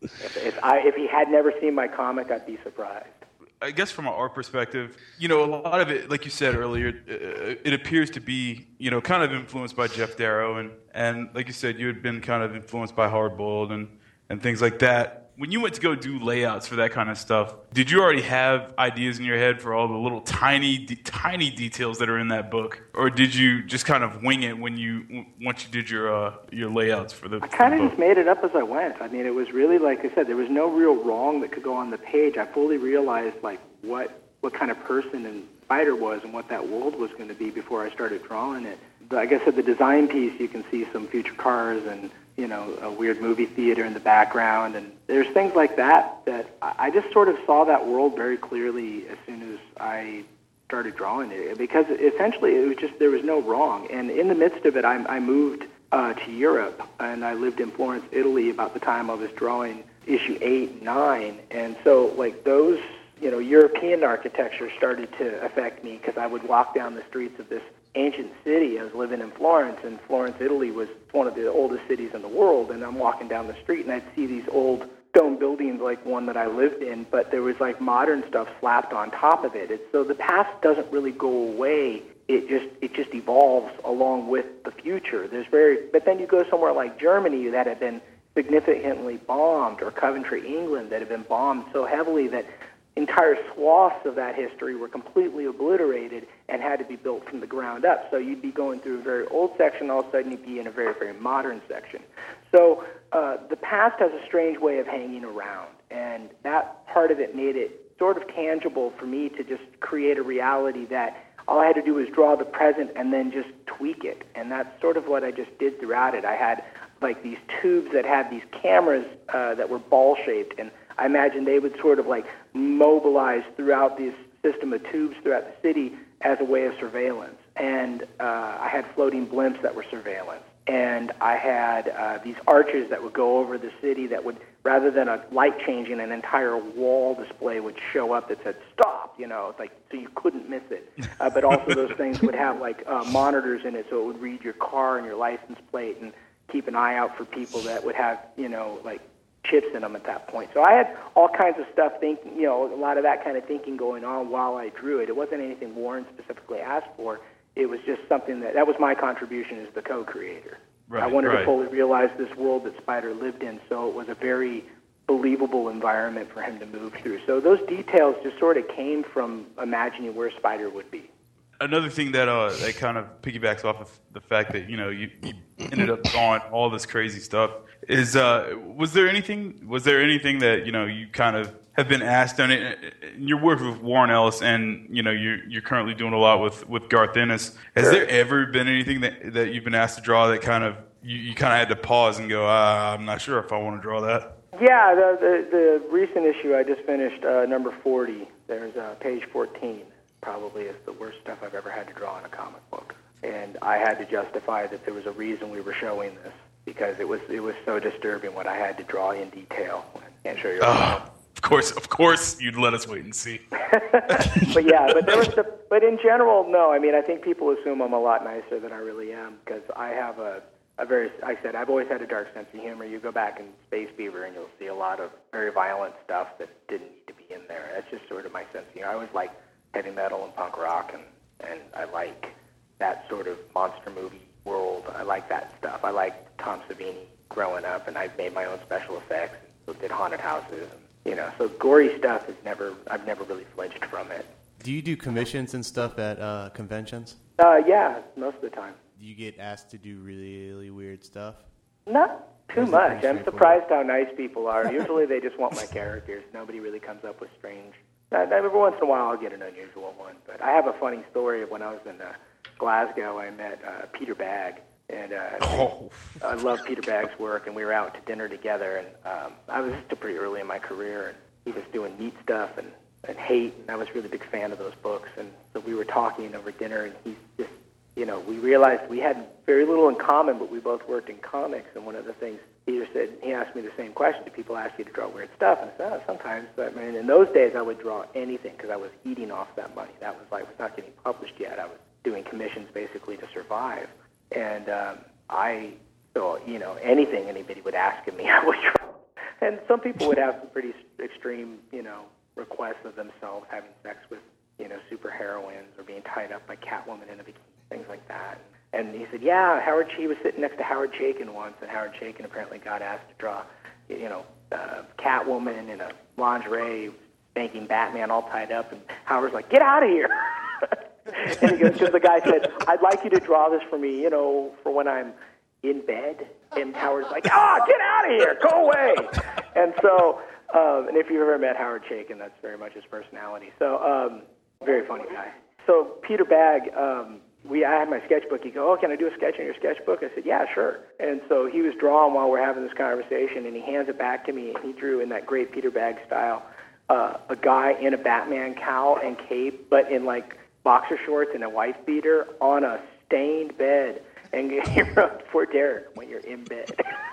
If he had never seen my comic, I'd be surprised.
I guess from an art perspective, a lot of it, like you said earlier, it appears to be, kind of influenced by Jeff Darrow. And like you said, you had been kind of influenced by Hardboiled and things like that. When you went to go do layouts for that kind of stuff, did you already have ideas in your head for all the little tiny details that are in that book? Or did you just kind of wing it once you did your layouts for the book?
I kind of just made it up as I went. I mean, it was really, like I said, there was no real wrong that could go on the page. I fully realized, what kind of person and Spider was and what that world was going to be before I started drawing it. But I guess at the design piece, you can see some future cars and, a weird movie theater in the background. And there's things like that I just sort of saw that world very clearly as soon as I started drawing it. Because essentially it was just, there was no wrong. And in the midst of it, I moved to Europe, and I lived in Florence, Italy about the time I was drawing issue 8 and 9. And so, those, European architecture started to affect me because I would walk down the streets of this ancient city. I was living in Florence, and Florence, Italy was one of the oldest cities in the world, and I'm walking down the street, and I'd see these old stone buildings like one that I lived in, but there was modern stuff slapped on top of it. So the past doesn't really go away. It just evolves along with the future. But then you go somewhere like Germany that had been significantly bombed, or Coventry, England, that had been bombed so heavily that entire swaths of that history were completely obliterated and had to be built from the ground up. So you'd be going through a very old section, all of a sudden you'd be in a very, very modern section. So the past has a strange way of hanging around, and that part of it made it sort of tangible for me to just create a reality that all I had to do was draw the present and then just tweak it. And that's sort of what I just did throughout it. I had these tubes that had these cameras that were ball-shaped, and I imagine they would sort of mobilize throughout this system of tubes throughout the city as a way of surveillance. And I had floating blimps that were surveillance. And I had these arches that would go over the city that would, rather than a light changing, an entire wall display would show up that said, stop, so you couldn't miss it. But also those things would have monitors in it, so it would read your car and your license plate and keep an eye out for people that would have, chips in them at that point. So I had all kinds of stuff thinking, a lot of that kind of thinking going on while I drew it. It wasn't anything Warren specifically asked for. It was just something that was my contribution as the co-creator. Right, I wanted to fully realize this world that Spider lived in, so it was a very believable environment for him to move through. So those details just sort of came from imagining where Spider would be.
Another thing that kind of piggybacks off of the fact that you ended up drawing all this crazy stuff is was there anything that you kind of have been asked on it in your work with Warren Ellis, and you're currently doing a lot with Garth Ennis. Has there ever been anything that you've been asked to draw that kind of you kind of had to pause and go, I'm not sure if I want to draw that?
Yeah, the recent issue I just finished, number 40. There's page 14. Probably is the worst stuff I've ever had to draw in a comic book, and I had to justify that there was a reason we were showing this, because it was so disturbing what I had to draw in detail. I can't show you.
Of course, you'd let us wait and see.
But in general, no. I mean, I think people assume I'm a lot nicer than I really am, because I have I've always had a dark sense of humor. You go back in Space Beaver and you'll see a lot of very violent stuff that didn't need to be in there. That's just sort of my sense of humor. I always like heavy metal and punk rock, and I like that sort of monster movie world. I like that stuff. I like Tom Savini growing up, and I've made my own special effects, and did haunted houses, and, so gory stuff I've never really flinched from it.
Do you do commissions and stuff at conventions?
Yeah, most of the time.
Do you get asked to do really, really weird stuff?
Not too much. I'm surprised how nice people are. Usually they just want my characters. Nobody really comes up with strange. Every once in a while I'll get an unusual one. But I have a funny story of when I was in Glasgow. I met Peter Bagg. And I love Peter Bagg's work, and we were out to dinner together. And I was still pretty early in my career, and he was doing Neat Stuff and Hate, and I was a really big fan of those books. And so we were talking over dinner, and he's just, we realized we had very little in common, but we both worked in comics. And one of the things Peter said, he asked me the same question: do people ask you to draw weird stuff? And I said, sometimes. But I mean, in those days, I would draw anything because I was eating off that money. That was like, it was not getting published yet. I was doing commissions basically to survive. And anything anybody would ask of me, I would try. And some people would have some pretty extreme, requests of themselves having sex with, super heroines or being tied up by Catwoman in a bikini, things like that. And he said, yeah, he was sitting next to Howard Chaykin once, and Howard Chaykin apparently got asked to draw, Catwoman in a lingerie, spanking Batman all tied up, and Howard's like, get out of here. And he goes, because the guy said, I'd like you to draw this for me, for when I'm in bed. And Howard's like, get out of here, go away. And so, and if you've ever met Howard Chaykin, that's very much his personality. So, very funny guy. So Peter Bagg, I had my sketchbook. He goes, can I do a sketch in your sketchbook? I said, yeah, sure. And so he was drawing while we're having this conversation, and he hands it back to me, and he drew in that great Peter Bagg style, a guy in a Batman cowl and cape, but in like boxer shorts and a wife beater on a stained bed, and he wrote for Derek when you're in bed.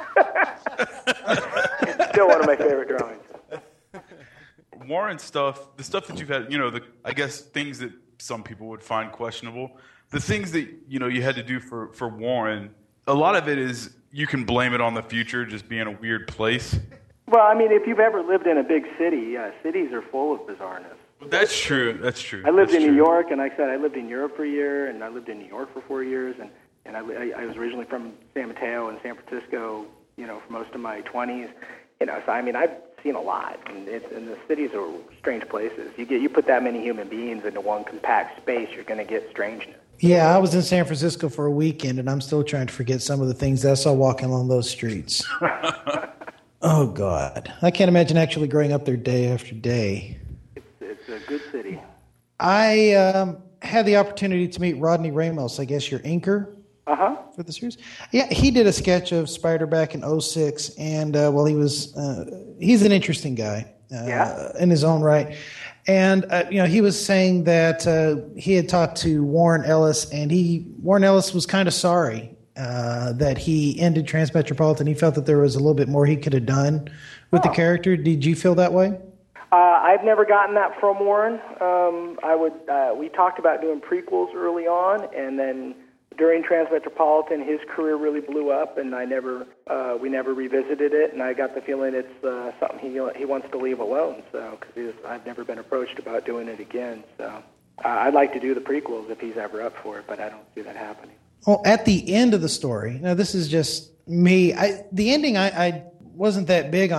It's still one of my favorite drawings.
Warren stuff, the stuff that you've had, I guess things that some people would find questionable, the things that you had to do for Warren, a lot of it is you can blame it on the future just being a weird place.
Well, I mean, if you've ever lived in a big city, cities are full of bizarreness.
That's true.
I lived in New York, and like I said, I lived in Europe for a year, and I lived in New York for 4 years, and I was originally from San Mateo and San Francisco, for most of my 20s. So I mean, I've seen a lot, and the cities are strange places. You put that many human beings into one compact space, you're going to get strangeness.
Yeah, I was in San Francisco for a weekend, and I'm still trying to forget some of the things that I saw walking along those streets. Oh, God. I can't imagine actually growing up there day after day.
It's a good city.
I had the opportunity to meet Rodney Ramos, I guess your inker for the series. Yeah, he did a sketch of Spider back in 2006, and he's an interesting guy in his own right. And, he was saying that he had talked to Warren Ellis, and Warren Ellis was kind of sorry that he ended Transmetropolitan. He felt that there was a little bit more he could have done with the character. Did you feel that way?
I've never gotten that from Warren. We talked about doing prequels early on, and then during Transmetropolitan, his career really blew up, and we never revisited it. And I got the feeling it's something he wants to leave alone. So, because I've never been approached about doing it again. So, I'd like to do the prequels if he's ever up for it, but I don't see that happening.
Well, at the end of the story, now this is just me. The ending I wasn't that big on.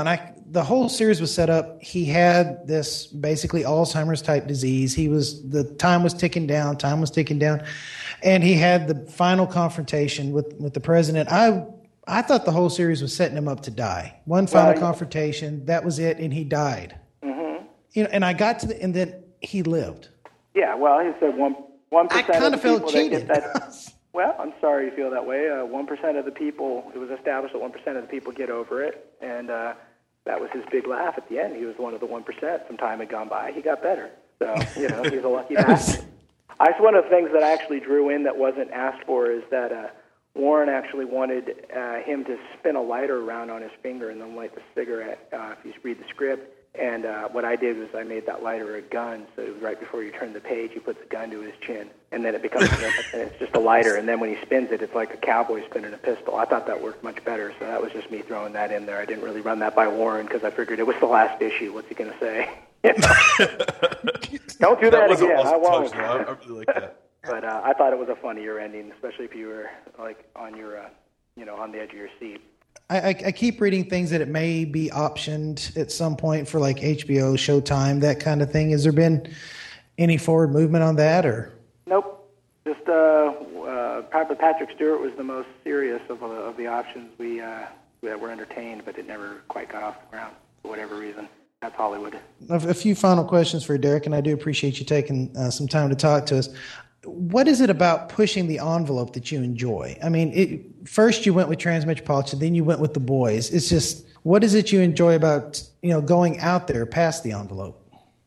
the whole series was set up. He had this basically Alzheimer's type disease. The time was ticking down, and he had the final confrontation with the president. I thought the whole series was setting him up to die. One final confrontation, that was it, and he died. Mm-hmm. And I got to and then he lived.
Yeah, well, he said 1%
I kind of felt cheated.
Well, I'm sorry you feel that way. 1% of the people, it was established that 1% of the people get over it, and that was his big laugh at the end. He was one of the 1%. Some time had gone by. He got better. So, he's a lucky bastard. One of the things that I actually drew in that wasn't asked for is that Warren actually wanted him to spin a lighter around on his finger and then light the cigarette, if you read the script. And what I did was I made that lighter a gun, so right before you turn the page, he puts the gun to his chin, and then it becomes and it's just a lighter, and then when he spins it, it's like a cowboy spinning a pistol. I thought that worked much better, so that was just me throwing that in there. I didn't really run that by Warren because I figured it was the last issue. What's he going to say? Don't do that again. I won't.
I really like that.
But I thought it was a funnier ending, especially if you were like on your, on the edge of your seat.
I keep reading things that it may be optioned at some point for like HBO, Showtime, that kind of thing. Has there been any forward movement on that, or?
Nope. Just probably Patrick Stewart was the most serious of the options that were entertained, but it never quite got off the ground for whatever reason. That's Hollywood.
A few final questions for Derek, and I do appreciate you taking some time to talk to us. What is it about pushing the envelope that you enjoy? I mean, first you went with Transmetropolitan, then you went with The Boys. It's just, what is it you enjoy about, going out there past the envelope?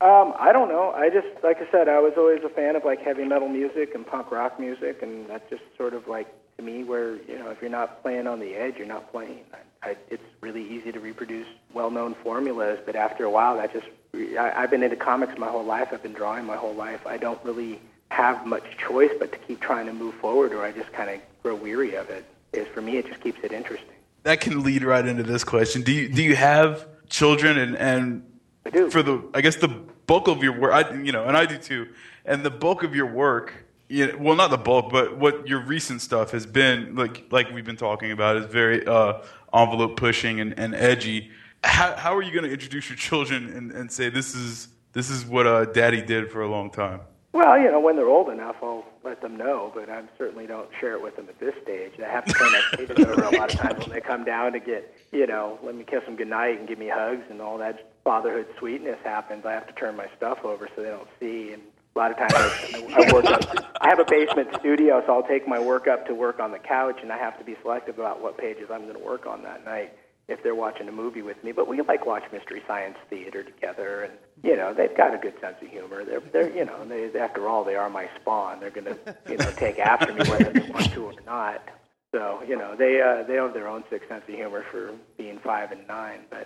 I don't know. I just, like I said, I was always a fan of like heavy metal music and punk rock music, and that's just sort of like, to me, where, if you're not playing on the edge, you're not playing. It's really easy to reproduce well-known formulas, but after a while, I've been into comics my whole life. I've been drawing my whole life. I don't really have much choice but to keep trying to move forward, or I just kind of grow weary of it. For me, it just keeps it interesting.
That can lead right into this question. Do you have children? And
I do.
For the bulk of your work, and I do too. And the bulk of your work, well, not the bulk, but what your recent stuff has been like we've been talking about is very envelope pushing and edgy. How are you going to introduce your children and say this is what Daddy did for a long time?
Well, when they're old enough, I'll let them know, but I certainly don't share it with them at this stage. I have to turn that pages over a lot of times when they come down to get, let me kiss them goodnight and give me hugs and all that fatherhood sweetness happens. I have to turn my stuff over so they don't see. And a lot of times I work up. I have a basement studio, so I'll take my work up to work on the couch, and I have to be selective about what pages I'm going to work on that night if they're watching a movie with me. But we watch Mystery Science Theater together, and they've got a good sense of humor. They're after all, they are my spawn. They're going to take after me whether they want to or not. So they have their own sick sense of humor for being 5 and 9. But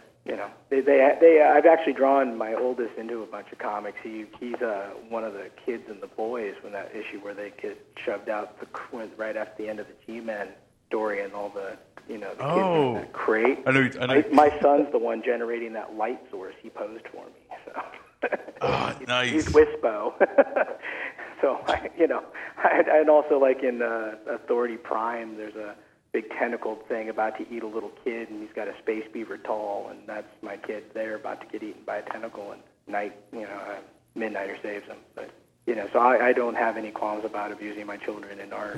I've actually drawn my oldest into a bunch of comics. He's one of the kids in The Boys when that issue where they get shoved out right after the end of the G-Men story and all the the kids in that crate. I know. My son's the one generating that light source. He posed for me. So
nice.
He's Wispo. So I'd also like in Authority Prime, there's a big tentacled thing about to eat a little kid, and he's got a space beaver tall, and that's my kid there about to get eaten by a tentacle, and Midnighter saves him. But so I don't have any qualms about abusing my children in art,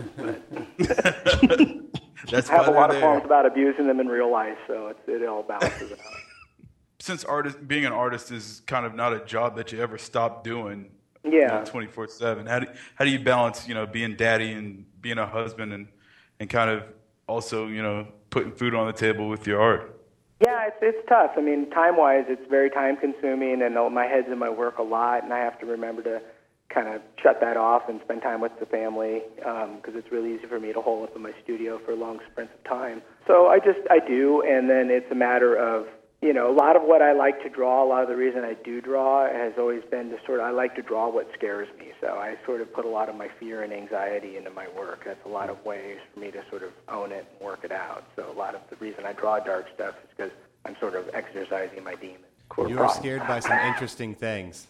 but
That's
I have a lot of qualms about abusing them in real life, so it all balances out.
Since being an artist is kind of not a job that you ever stop doing, 24/7. How do you balance being daddy and being a husband and kind of also putting food on the table with your art?
Yeah, it's tough. I mean, time-wise, it's very time-consuming, and my head's in my work a lot, and I have to remember to kind of shut that off and spend time with the family because it's really easy for me to hole up in my studio for long sprints of time. So I do, and then it's a matter of, a lot of what I like to draw, a lot of the reason I do draw has always been to I like to draw what scares me. So I sort of put a lot of my fear and anxiety into my work. That's a lot of ways for me to sort of own it and work it out. So a lot of the reason I draw dark stuff is because I'm sort of exercising my demons.
You are scared by some interesting things.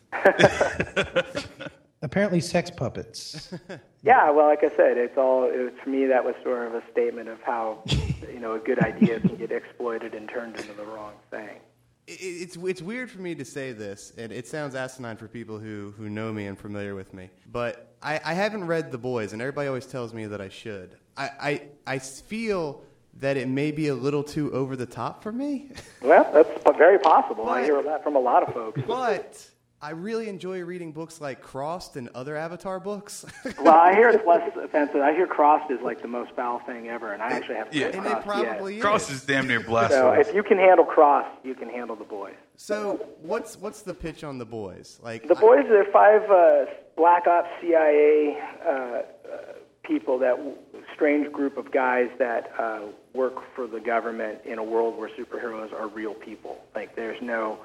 Apparently sex puppets.
Yeah, well, like I said, for me, that was sort of a statement of how, a good idea can get exploited and turned into the wrong thing.
it's weird for me to say this, and it sounds asinine for people who know me and familiar with me, but I haven't read The Boys, and everybody always tells me that I should. I feel that it may be a little too over the top for me.
Well, that's very possible. I hear that from a lot of folks.
But I really enjoy reading books like Crossed and other Avatar books.
Well, I hear it's less offensive. I hear Crossed is like the most foul thing ever, and I actually have
and it probably is.
Crossed is damn near blasphemous.
So if you can handle Crossed, you can handle The Boys.
So what's the pitch on The Boys? Like
The Boys, they're 5 Black Ops CIA people, strange group of guys that work for the government in a world where superheroes are real people. Like there's no,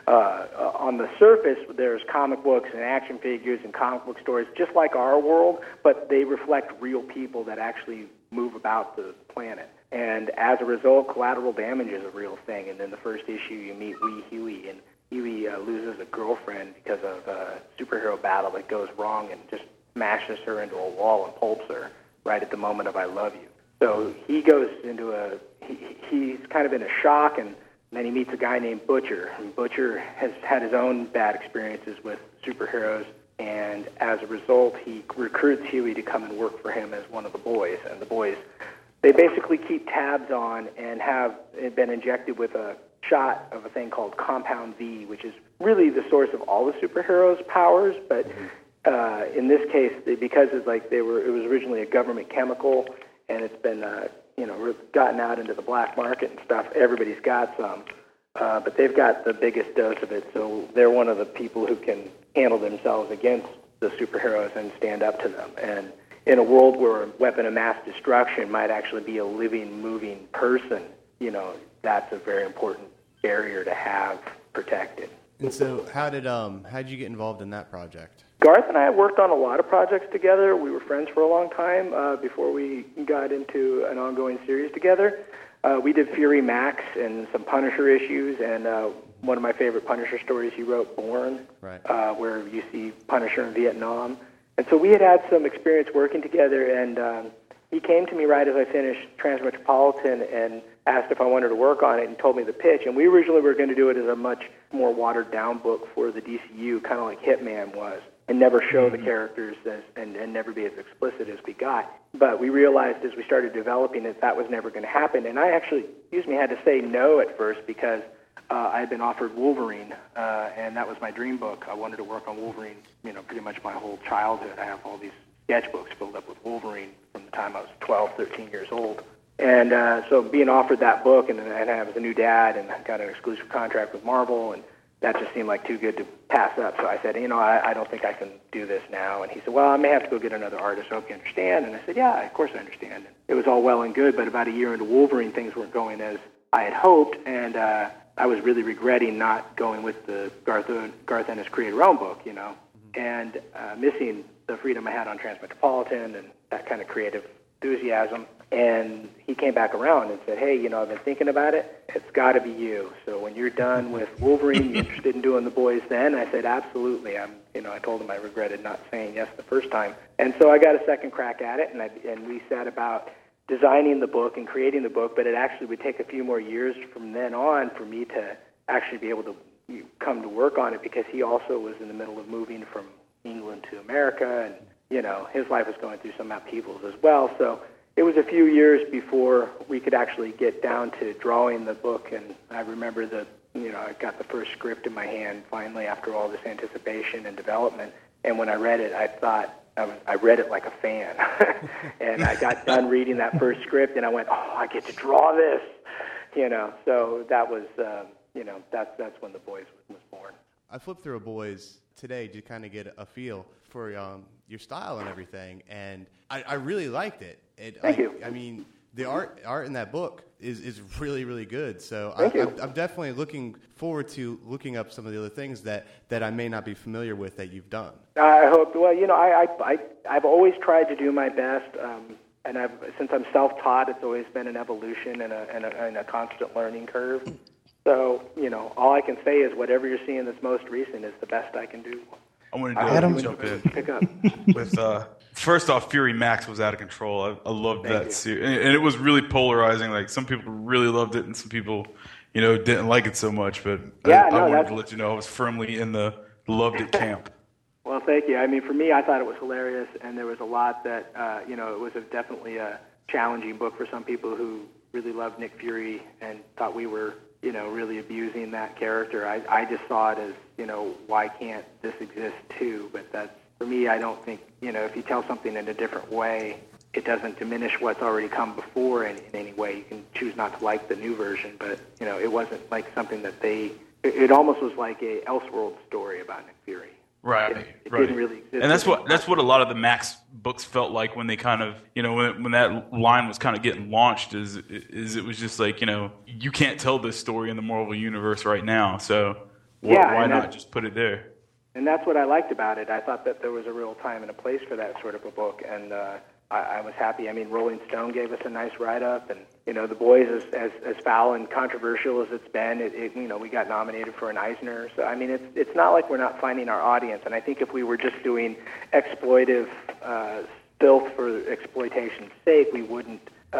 on the surface, there's comic books and action figures and comic book stories, just like our world, but they reflect real people that actually move about the planet. And as a result, collateral damage is a real thing. And then the first issue, you meet Wee Huey, and Huey loses a girlfriend because of a superhero battle that goes wrong and just smashes her into a wall and pulps her right at the moment of I love you. So he goes into he's kind of in a shock, and then he meets a guy named Butcher. And Butcher has had his own bad experiences with superheroes, and as a result, he recruits Huey to come and work for him as one of the boys. And the boys, they basically keep tabs on and have been injected with a shot of a thing called Compound V, which is really the source of all the superheroes' powers, but in this case, because it's like it was originally a government chemical, and it's been gotten out into the black market and stuff. Everybody's got some, but they've got the biggest dose of it, so they're one of the people who can handle themselves against the superheroes and stand up to them. And in a world where a weapon of mass destruction might actually be a living, moving person, that's a very important barrier to have protected.
And so, how did you get involved in that project?
Garth and I have worked on a lot of projects together. We were friends for a long time before we got into an ongoing series together. We did Fury Max and some Punisher issues, and one of my favorite Punisher stories he wrote, Born,
right,
where you see Punisher in Vietnam. And so we had some experience working together, and he came to me right as I finished Transmetropolitan and asked if I wanted to work on it and told me the pitch. And we originally were going to do it as a much more watered-down book for the DCU, kind of like Hitman was, and never show the characters and never be as explicit as we got. But we realized as we started developing it that was never going to happen. And I actually, had to say no at first because I had been offered Wolverine, and that was my dream book. I wanted to work on Wolverine, pretty much my whole childhood. I have all these sketchbooks filled up with Wolverine from the time I was 12, 13 years old. And so being offered that book, and I was a new dad, and I got an exclusive contract with Marvel, and that just seemed like too good to pass up. So I said, I don't think I can do this now. And he said, well, I may have to go get another artist. I hope you understand. And I said, yeah, of course I understand. And it was all well and good, but about a year into Wolverine, things weren't going as I had hoped, and I was really regretting not going with the Garth Ennis Create Your Own book, and missing the freedom I had on Transmetropolitan and that kind of creative enthusiasm. And he came back around and said, hey, I've been thinking about it. It's got to be you. So when you're done with Wolverine, you interested in doing The Boys then? I said, absolutely. I told him I regretted not saying yes the first time. And so I got a second crack at it, and we sat about designing the book and creating the book, but it actually would take a few more years from then on for me to actually be able to come to work on it, because he also was in the middle of moving from England to America, and, his life was going through some upheavals as well. So it was a few years before we could actually get down to drawing the book, and I remember I got the first script in my hand finally after all this anticipation and development, and when I read it, I thought, I read it like a fan, and I got done reading that first script, and I went, oh, I get to draw this, so that was, that's when The Boys was born.
I flipped through a Boys today to kind of get a feel for your style and everything, and I really liked it.
Thank you.
I mean, the art in that book is really, really good. So I'm definitely looking forward to looking up some of the other things that I may not be familiar with that you've done.
I hope. Well, I've always tried to do my best, and since I'm self-taught, it's always been an evolution and a constant learning curve. So, all I can say is whatever you're seeing that's most recent is the best I can do.
I want to jump in.
Pick up.
With first off, Fury Max was out of control. I loved that series, and it was really polarizing. Like some people really loved it, and some people didn't like it so much. But
Yeah,
I wanted to let you know I was firmly in the loved it camp.
Well, thank you. I mean, for me, I thought it was hilarious, and there was a lot that, it was definitely a challenging book for some people who really loved Nick Fury and thought we were, really abusing that character. I just saw it as, why can't this exist too? But that's, for me, I don't think, if you tell something in a different way, it doesn't diminish what's already come before in any way. You can choose not to like the new version, but, it wasn't like something that it almost was like a Elseworld story about Nick Fury.
Right,
it didn't really exist.
And that's what a lot of the Max books felt like when they kind of, when that line was kind of getting launched, is it was just like, you can't tell this story in the Marvel universe right now, so why not just put it there?
And that's what I liked about it. I thought that there was a real time and a place for that sort of a book, and I was happy. I mean, Rolling Stone gave us a nice write-up, and The Boys, as foul and controversial as it's been, we got nominated for an Eisner. So I mean, it's not like we're not finding our audience. And I think if we were just doing exploitive filth for exploitation's sake, we wouldn't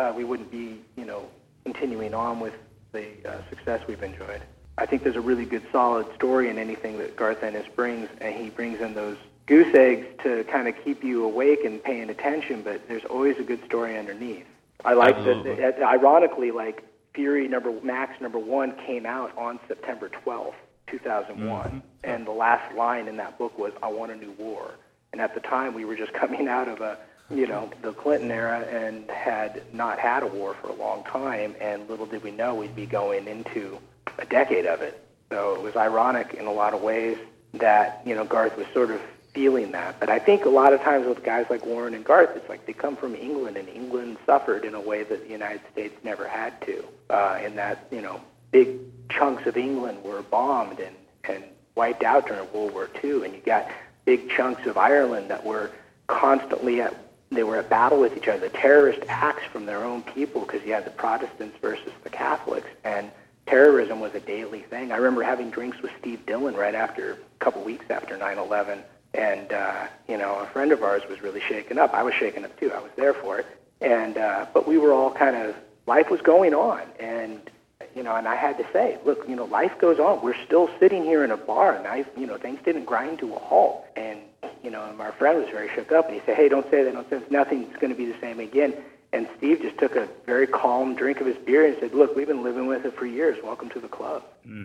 be continuing on with the success we've enjoyed. I think there's a really good, solid story in anything that Garth Ennis brings, and he brings in those goose eggs to kind of keep you awake and paying attention, but there's always a good story underneath. I like that, ironically, like Fury Max number 1 came out on September 12th, 2001, and the last line in that book was, "I want a new war." And at the time, we were just coming out of the Clinton era and had not had a war for a long time, and little did we know we'd be going into a decade of it. So it was ironic in a lot of ways that, Garth was sort of feeling that. But I think a lot of times with guys like Warren and Garth, it's like they come from England, and England suffered in a way that the United States never had to. In that, big chunks of England were bombed and wiped out during World War II, and you got big chunks of Ireland that were constantly at battle with each other, terrorist acts from their own people, because you had the Protestants versus the Catholics, and terrorism was a daily thing. I remember having drinks with Steve Dillon a couple weeks after 9/11, and a friend of ours was really shaken up. I was shaken up too. I was there for it, and but we were all life was going on, and and I had to say, look, life goes on. We're still sitting here in a bar, and things didn't grind to a halt, and and our friend was very shook up, and he said, "Hey, don't say that. Don't say that. Nothing's going to be the same again." And Steve just took a very calm drink of his beer and said, "Look, we've been living with it for years. Welcome to the club."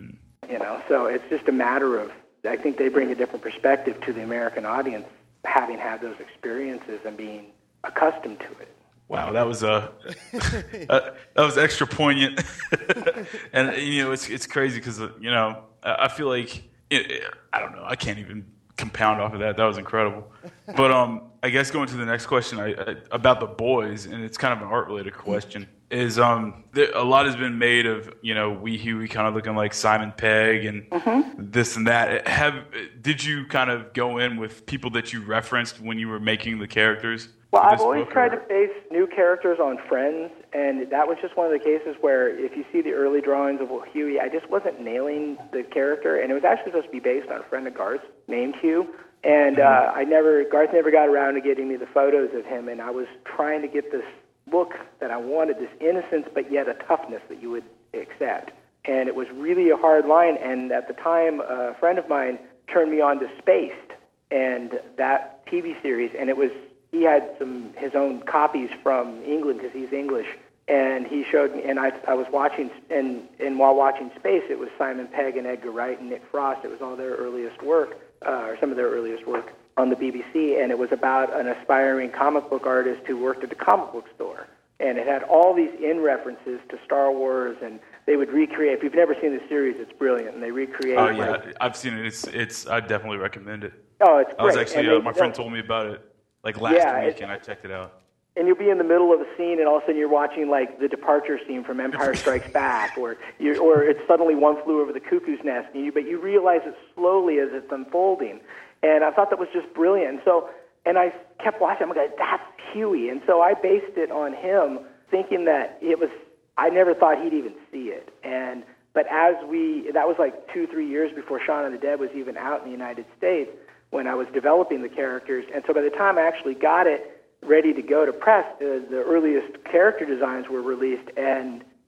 So it's just a matter of, I think they bring a different perspective to the American audience, having had those experiences and being accustomed to it.
Wow, that was that was extra poignant, and it's crazy because I feel like I don't know, I can't even compound off of that. That was incredible. But I guess going to the next question about The Boys, and it's kind of an art-related question, is a lot has been made of Wee Huey kind of looking like Simon Pegg and this and that. Did you kind of go in with people that you referenced when you were making the characters?
Well, I've always tried to base new characters on friends, and that was just one of the cases where if you see the early drawings of Huey, I just wasn't nailing the character, and it was actually supposed to be based on a friend of Garth's named Hugh, and Garth never got around to getting me the photos of him, and I was trying to get this look that I wanted, this innocence but yet a toughness that you would accept, and it was really a hard line, and at the time, a friend of mine turned me on to Spaced, and that TV series, and he had his own copies from England because he's English, and he showed me, and I was watching, and while watching Space, it was Simon Pegg and Edgar Wright and Nick Frost. It was all their earliest work, or some of their earliest work on the BBC, and it was about an aspiring comic book artist who worked at the comic book store, and it had all these references to Star Wars, and they would recreate. If you've never seen the series, it's brilliant, and they recreate.
Oh yeah, I've seen it. It's I definitely recommend it.
Oh, it's great.
I was actually my friend told me about it last week, and I checked it out.
And you'll be in the middle of a scene, and all of a sudden you're watching the departure scene from Empire Strikes Back, or it's suddenly One Flew Over the Cuckoo's Nest, but you realize it slowly as it's unfolding. And I thought that was just brilliant. And I kept watching. I'm like, that's Huey. And so I based it on him, thinking that it was. I never thought he'd even see it. But that was like 2-3 years before Shaun of the Dead was even out in the United States, when I was developing the characters. And so by the time I actually got it ready to go to press, the earliest character designs were released, and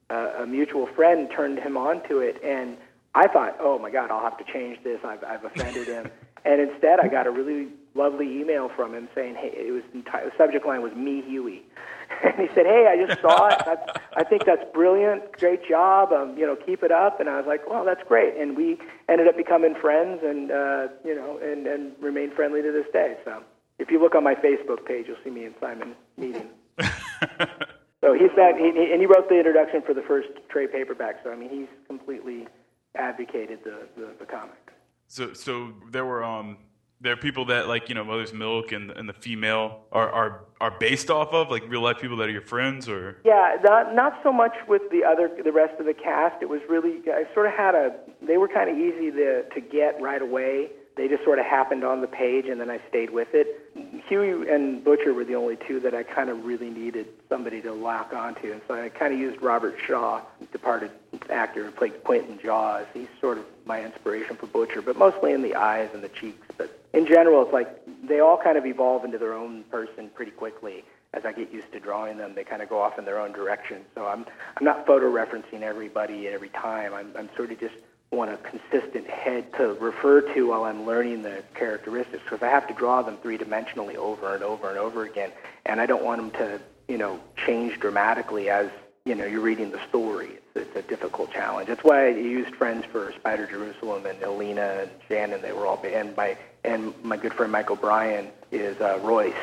a mutual friend turned him on to it, and I thought, oh my God, I'll have to change this. I've offended him. And instead, I got a really lovely email from him saying, hey, the subject line was "Me, Huey," and he said, "Hey, I just saw it. I think that's brilliant. Great job. Keep it up." And I was like, "Well, that's great." And we ended up becoming friends, and and remain friendly to this day. So, if you look on my Facebook page, you'll see me and Simon meeting. So he's back, and he wrote the introduction for the first trade paperback. So I mean, he's completely advocated the comic.
So there are people that like Mother's Milk and the female are based off of like real life people that are your friends, or
yeah, not so much with the rest of the cast. It was really I sort of they were kind of easy to get right away. They just sort of happened on the page, and then I stayed with it. Huey and Butcher were the only two that I kind of really needed somebody to lock onto, and so I kind of used Robert Shaw, departed actor who played Quentin Jaws. He's sort of my inspiration for Butcher, but mostly in the eyes and the cheeks. But in general, it's like they all kind of evolve into their own person pretty quickly. As I get used to drawing them, they kind of go off in their own direction. So I'm not photo referencing everybody every time. I'm sort of just want a consistent head to refer to while I'm learning the characteristics, because I have to draw them three-dimensionally over and over and over again, and I don't want them to, change dramatically as, you're reading the story. It's a difficult challenge. That's why I used friends for Spider Jerusalem and Elena and Shannon. They were all, and my good friend Mike O'Brien is Royce,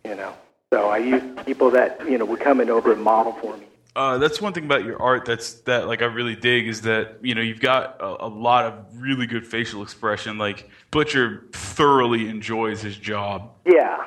So I used people that, would come in over and model for me.
That's one thing about your art that I really dig is that you've got a lot of really good facial expression. Like Butcher thoroughly enjoys his job.
Yeah.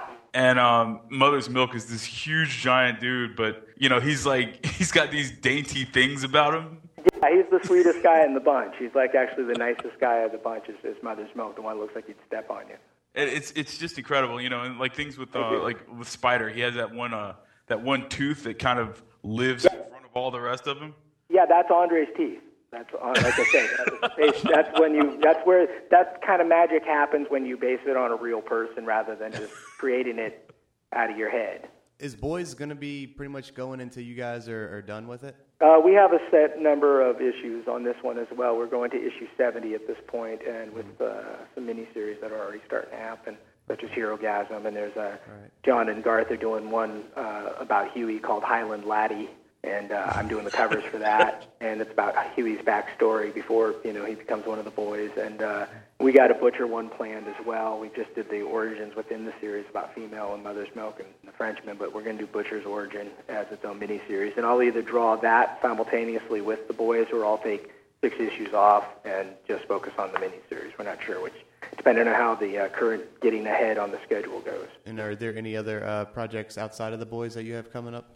And Mother's Milk is this huge giant dude, but he's got these dainty things about him.
Yeah, he's the sweetest guy in the bunch. He's like actually the nicest guy of the bunch is Mother's Milk, the one that looks like he'd step on you.
And it's just incredible, and like things with with Spider, he has that one tooth that kind of lives in front of all the rest of them.
Yeah, that's Andre's teeth. That's like I said. That's where that kind of magic happens when you base it on a real person rather than just creating it out of your head.
Is Boys going to be pretty much going until you guys are done with it?
We have a set number of issues on this one as well. We're going to issue 70 at this point, and with some miniseries that are already starting to happen, such as Herogasm, and there's John and Garth are doing one about Huey called Highland Laddie, and I'm doing the covers for that, and it's about Huey's backstory before he becomes one of the boys, and we got a Butcher one planned as well. We just did the origins within the series about Female and Mother's Milk and the Frenchman, but we're going to do Butcher's origin as its own miniseries, and I'll either draw that simultaneously with the boys, or I'll take 6 issues off and just focus on the miniseries. We're not sure which, depending on how the current getting ahead on the schedule goes.
And are there any other projects outside of the boys that you have coming up?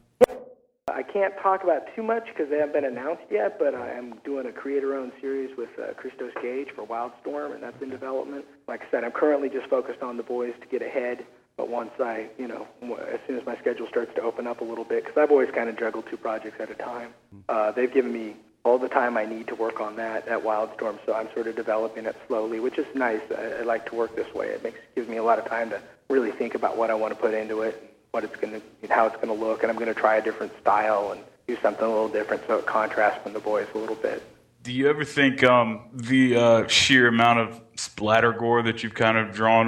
I can't talk about too much because they haven't been announced yet, but I am doing a creator-owned series with Christos Gage for Wildstorm, and that's in development. Like I said, I'm currently just focused on the boys to get ahead, but once I, as soon as my schedule starts to open up a little bit, because I've always kind of juggled 2 projects at a time, they've given me all the time I need to work on that at Wildstorm, so I'm sort of developing it slowly, which is nice. I like to work this way. It gives me a lot of time to really think about what I want to put into it, how it's going to look, and I'm going to try a different style and do something a little different so it contrasts from the boys a little bit.
Do you ever think the sheer amount of splatter gore that you've kind of drawn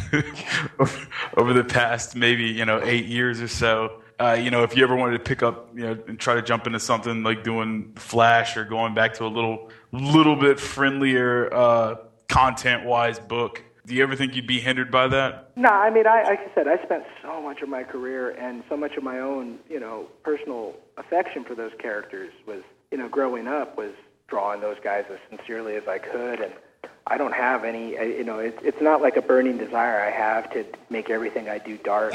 over the past maybe 8 years or so, if you ever wanted to pick up and try to jump into something like doing Flash or going back to a little bit friendlier content-wise book, do you ever think you'd be hindered by that?
No, I mean, like I said, I spent so much of my career and so much of my own, personal affection for those characters was, growing up was drawing those guys as sincerely as I could, and I don't have any, it's not like a burning desire I have to make everything I do dark.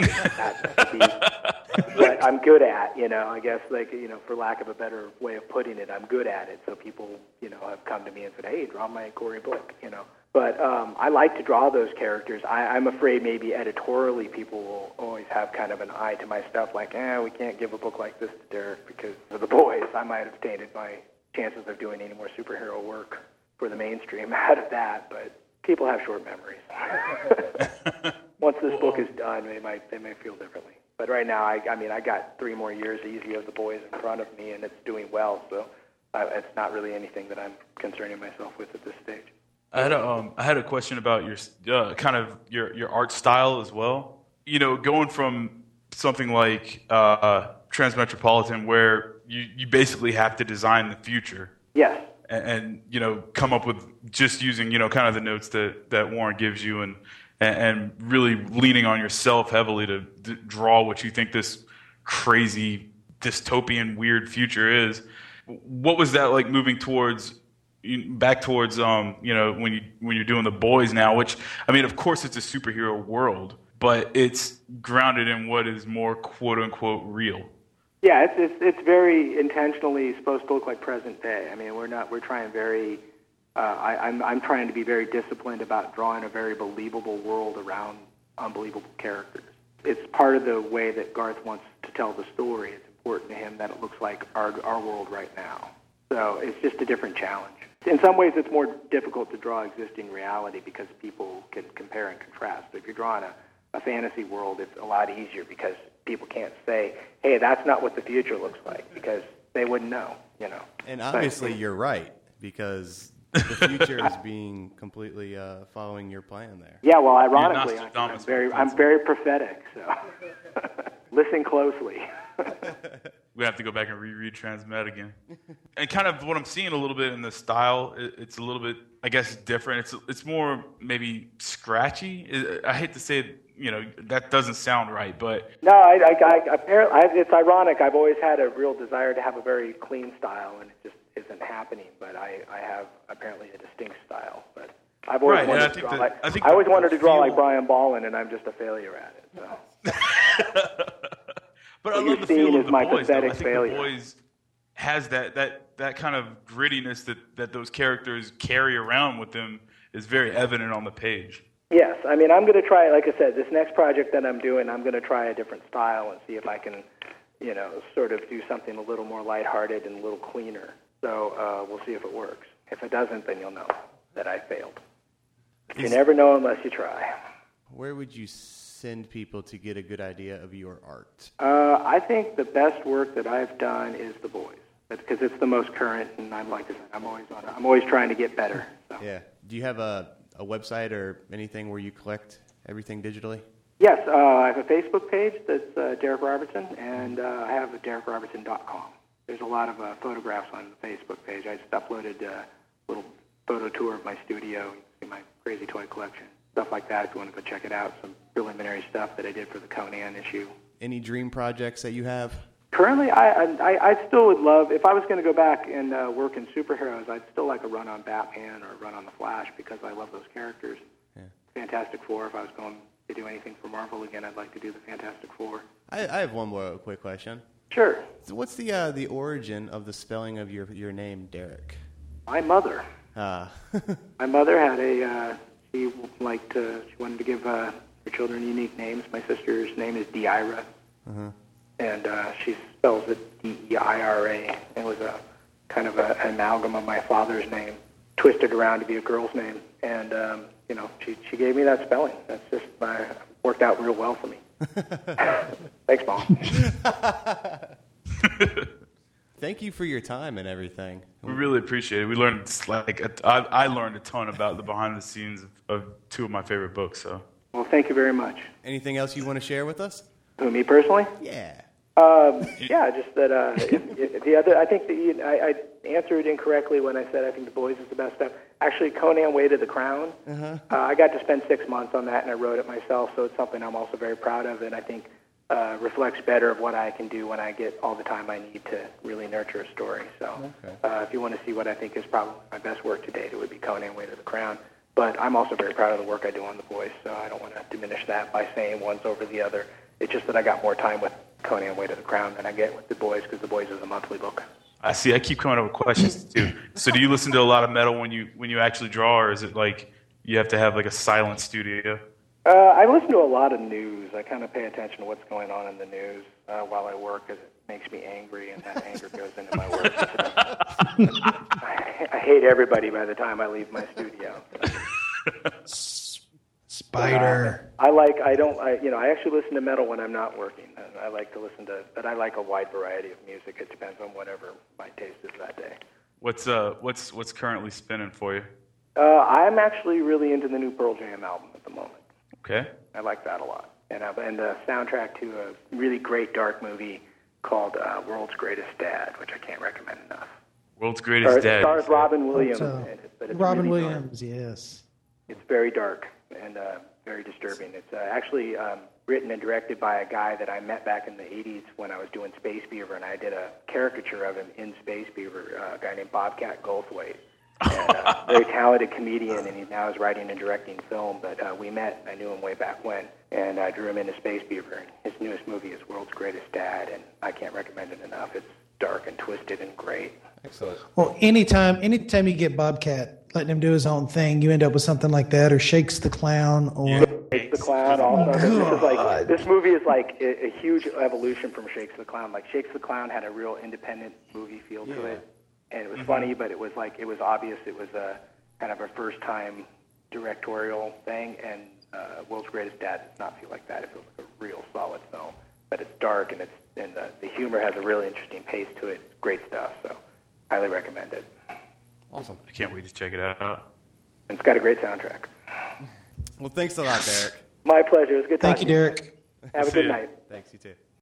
What I'm good at, I guess, for lack of a better way of putting it, I'm good at it. So people, have come to me and said, hey, draw my gory book, But I like to draw those characters. I'm afraid maybe editorially people will always have kind of an eye to my stuff, like, we can't give a book like this to Derek because of the boys. I might have tainted my chances of doing any more superhero work for the mainstream out of that, but people have short memories. Once this book is done, they may feel differently. But right now, I mean, I got 3 more years easy of The Boys in front of me, and it's doing well. So it's not really anything that I'm concerning myself with at this stage.
I had a question about your kind of your art style as well. You know, going from something like Transmetropolitan, where you basically have to design the future.
Yes.
And you know, come up with just using, you know, kind of the notes that Warren gives you, and really leaning on yourself heavily to draw what you think this crazy dystopian weird future is. What was that like moving back towards you know, when you're doing The Boys now, which, I mean, of course it's a superhero world, but it's grounded in what is more quote unquote real.
Yeah, it's very intentionally supposed to look like present day. I mean, we're trying very. I'm trying to be very disciplined about drawing a very believable world around unbelievable characters. It's part of the way that Garth wants to tell the story. It's important to him that it looks like our world right now. So it's just a different challenge. In some ways, it's more difficult to draw existing reality because people can compare and contrast. But if you're drawing a fantasy world, it's a lot easier because people can't say, hey, that's not what the future looks like, because they wouldn't know, you know.
And obviously you're right, because the future is being completely following your plan there.
Yeah, well, ironically, I'm very prophetic, so listen closely.
We have to go back and reread Transmet again. And kind of what I'm seeing a little bit in the style, it's a little bit, I guess, different. It's more maybe scratchy. I hate to say it, you know, that doesn't sound right, but...
No, apparently, it's ironic. I've always had a real desire to have a very clean style, and it just isn't happening. But I have apparently a distinct style. But I've always wanted to draw like Brian Bolland, and I'm just a failure at it. So.
But I love the feel of The Boys. I think The Boys has that kind of grittiness that those characters carry around with them is very evident on the page.
Yes, I mean, I'm going to try, like I said, this next project that I'm doing, I'm going to try a different style and see if I can, you know, sort of do something a little more lighthearted and a little cleaner. So we'll see if it works. If it doesn't, then you'll know that I failed. You never know unless you try.
Where would you send people to get a good idea of your art?
I think the best work that I've done is The Boys, because it's the most current, and I'm like I said, I'm always trying to get better. So.
Yeah. Do you have a website or anything where you collect everything digitally?
Yes, I have a Facebook page that's Derek Robertson, and I have a DerekRobertson.com. There's a lot of photographs on the Facebook page. I just uploaded a little photo tour of my studio, my crazy toy collection, stuff like that if you want to go check it out, some preliminary stuff that I did for the Conan issue.
Any dream projects that you have?
Currently, I still would love, if I was going to go back and work in superheroes, I'd still like a run on Batman or a run on The Flash because I love those characters. Yeah. Fantastic Four, if I was going to do anything for Marvel again, I'd like to do the Fantastic Four.
I have one more quick question.
Sure.
So what's the origin of the spelling of your name, Derek?
My mother. My mother had she wanted to give her children unique names. My sister's name is Deira. Uh-huh. And she spells it Deira. It was a kind of an amalgam of my father's name, twisted around to be a girl's name. And, you know, she gave me that spelling. That's just worked out real well for me. Thanks, Mom.
Thank you for your time and everything.
We really appreciate it. We learned, I learned a ton about the behind the scenes of 2 of my favorite books. So.
Well, thank you very much.
Anything else you want to share with us?
Who, me personally?
Yeah.
Yeah, just that the other. I think that I answered incorrectly when I said I think The Boys is the best stuff. Actually, Conan Way to the Crown. Uh-huh. I got to spend 6 months on that, and I wrote it myself. So it's something I'm also very proud of, and I think reflects better of what I can do when I get all the time I need to really nurture a story. So if you want to see what I think is probably my best work to date, it would be Conan Way to the Crown. But I'm also very proud of the work I do on The Boys, so I don't want to diminish that by saying one's over the other. It's just that I got more time with Conan Way to the Crown than I get with The Boys, because The Boys is a monthly book.
I see. I keep coming up with questions too. So do you listen to a lot of metal when you actually draw, or is it like you have to have like a silent studio?
I listen to a lot of news. I kind of pay attention to what's going on in the news while I work, because it makes me angry, and that anger goes into my work. I hate everybody by the time I leave my studio.
Spider.
I actually listen to metal when I'm not working. I like to listen to, but I like a wide variety of music. It depends on whatever my taste is that day.
What's currently spinning for you?
I'm actually really into the new Pearl Jam album at the moment.
Okay.
I like that a lot. And the soundtrack to a really great dark movie called World's Greatest Dad, which I can't recommend enough.
World's Greatest Dad.
It stars Robin Williams in it, but it's
Robin
really
Williams,
dark.
yes.
It's very dark and very disturbing. It's actually written and directed by a guy that I met back in the 80s when I was doing Space Beaver, and I did a caricature of him in Space Beaver, a guy named Bobcat Goldthwait. And very talented comedian, and he now is writing and directing film. But we met, I knew him way back when, and I drew him into Space Beaver. And his newest movie is World's Greatest Dad, and I can't recommend it enough. It's dark and twisted and great.
Excellent.
Well, anytime you get Bobcat letting him do his own thing, you end up with something like that, or Shakes the Clown, or
Shakes the Clown. Also, this movie is like a huge evolution from Shakes the Clown. Like Shakes the Clown had a real independent movie feel to it. And it was funny, but it was obvious. It was a kind of a first-time directorial thing, and World's Greatest Dad does not feel like that. It feels like a real solid film, but it's dark, and the humor has a really interesting pace to it. Great stuff, so highly recommend it.
Awesome.
I can't wait to check it out.
And it's got a great soundtrack.
Well, thanks a lot, Derek.
My pleasure. It was good
thank
talking
you,
to you.
Derek.
Have a
See
good
ya.
night.
Thanks, you too.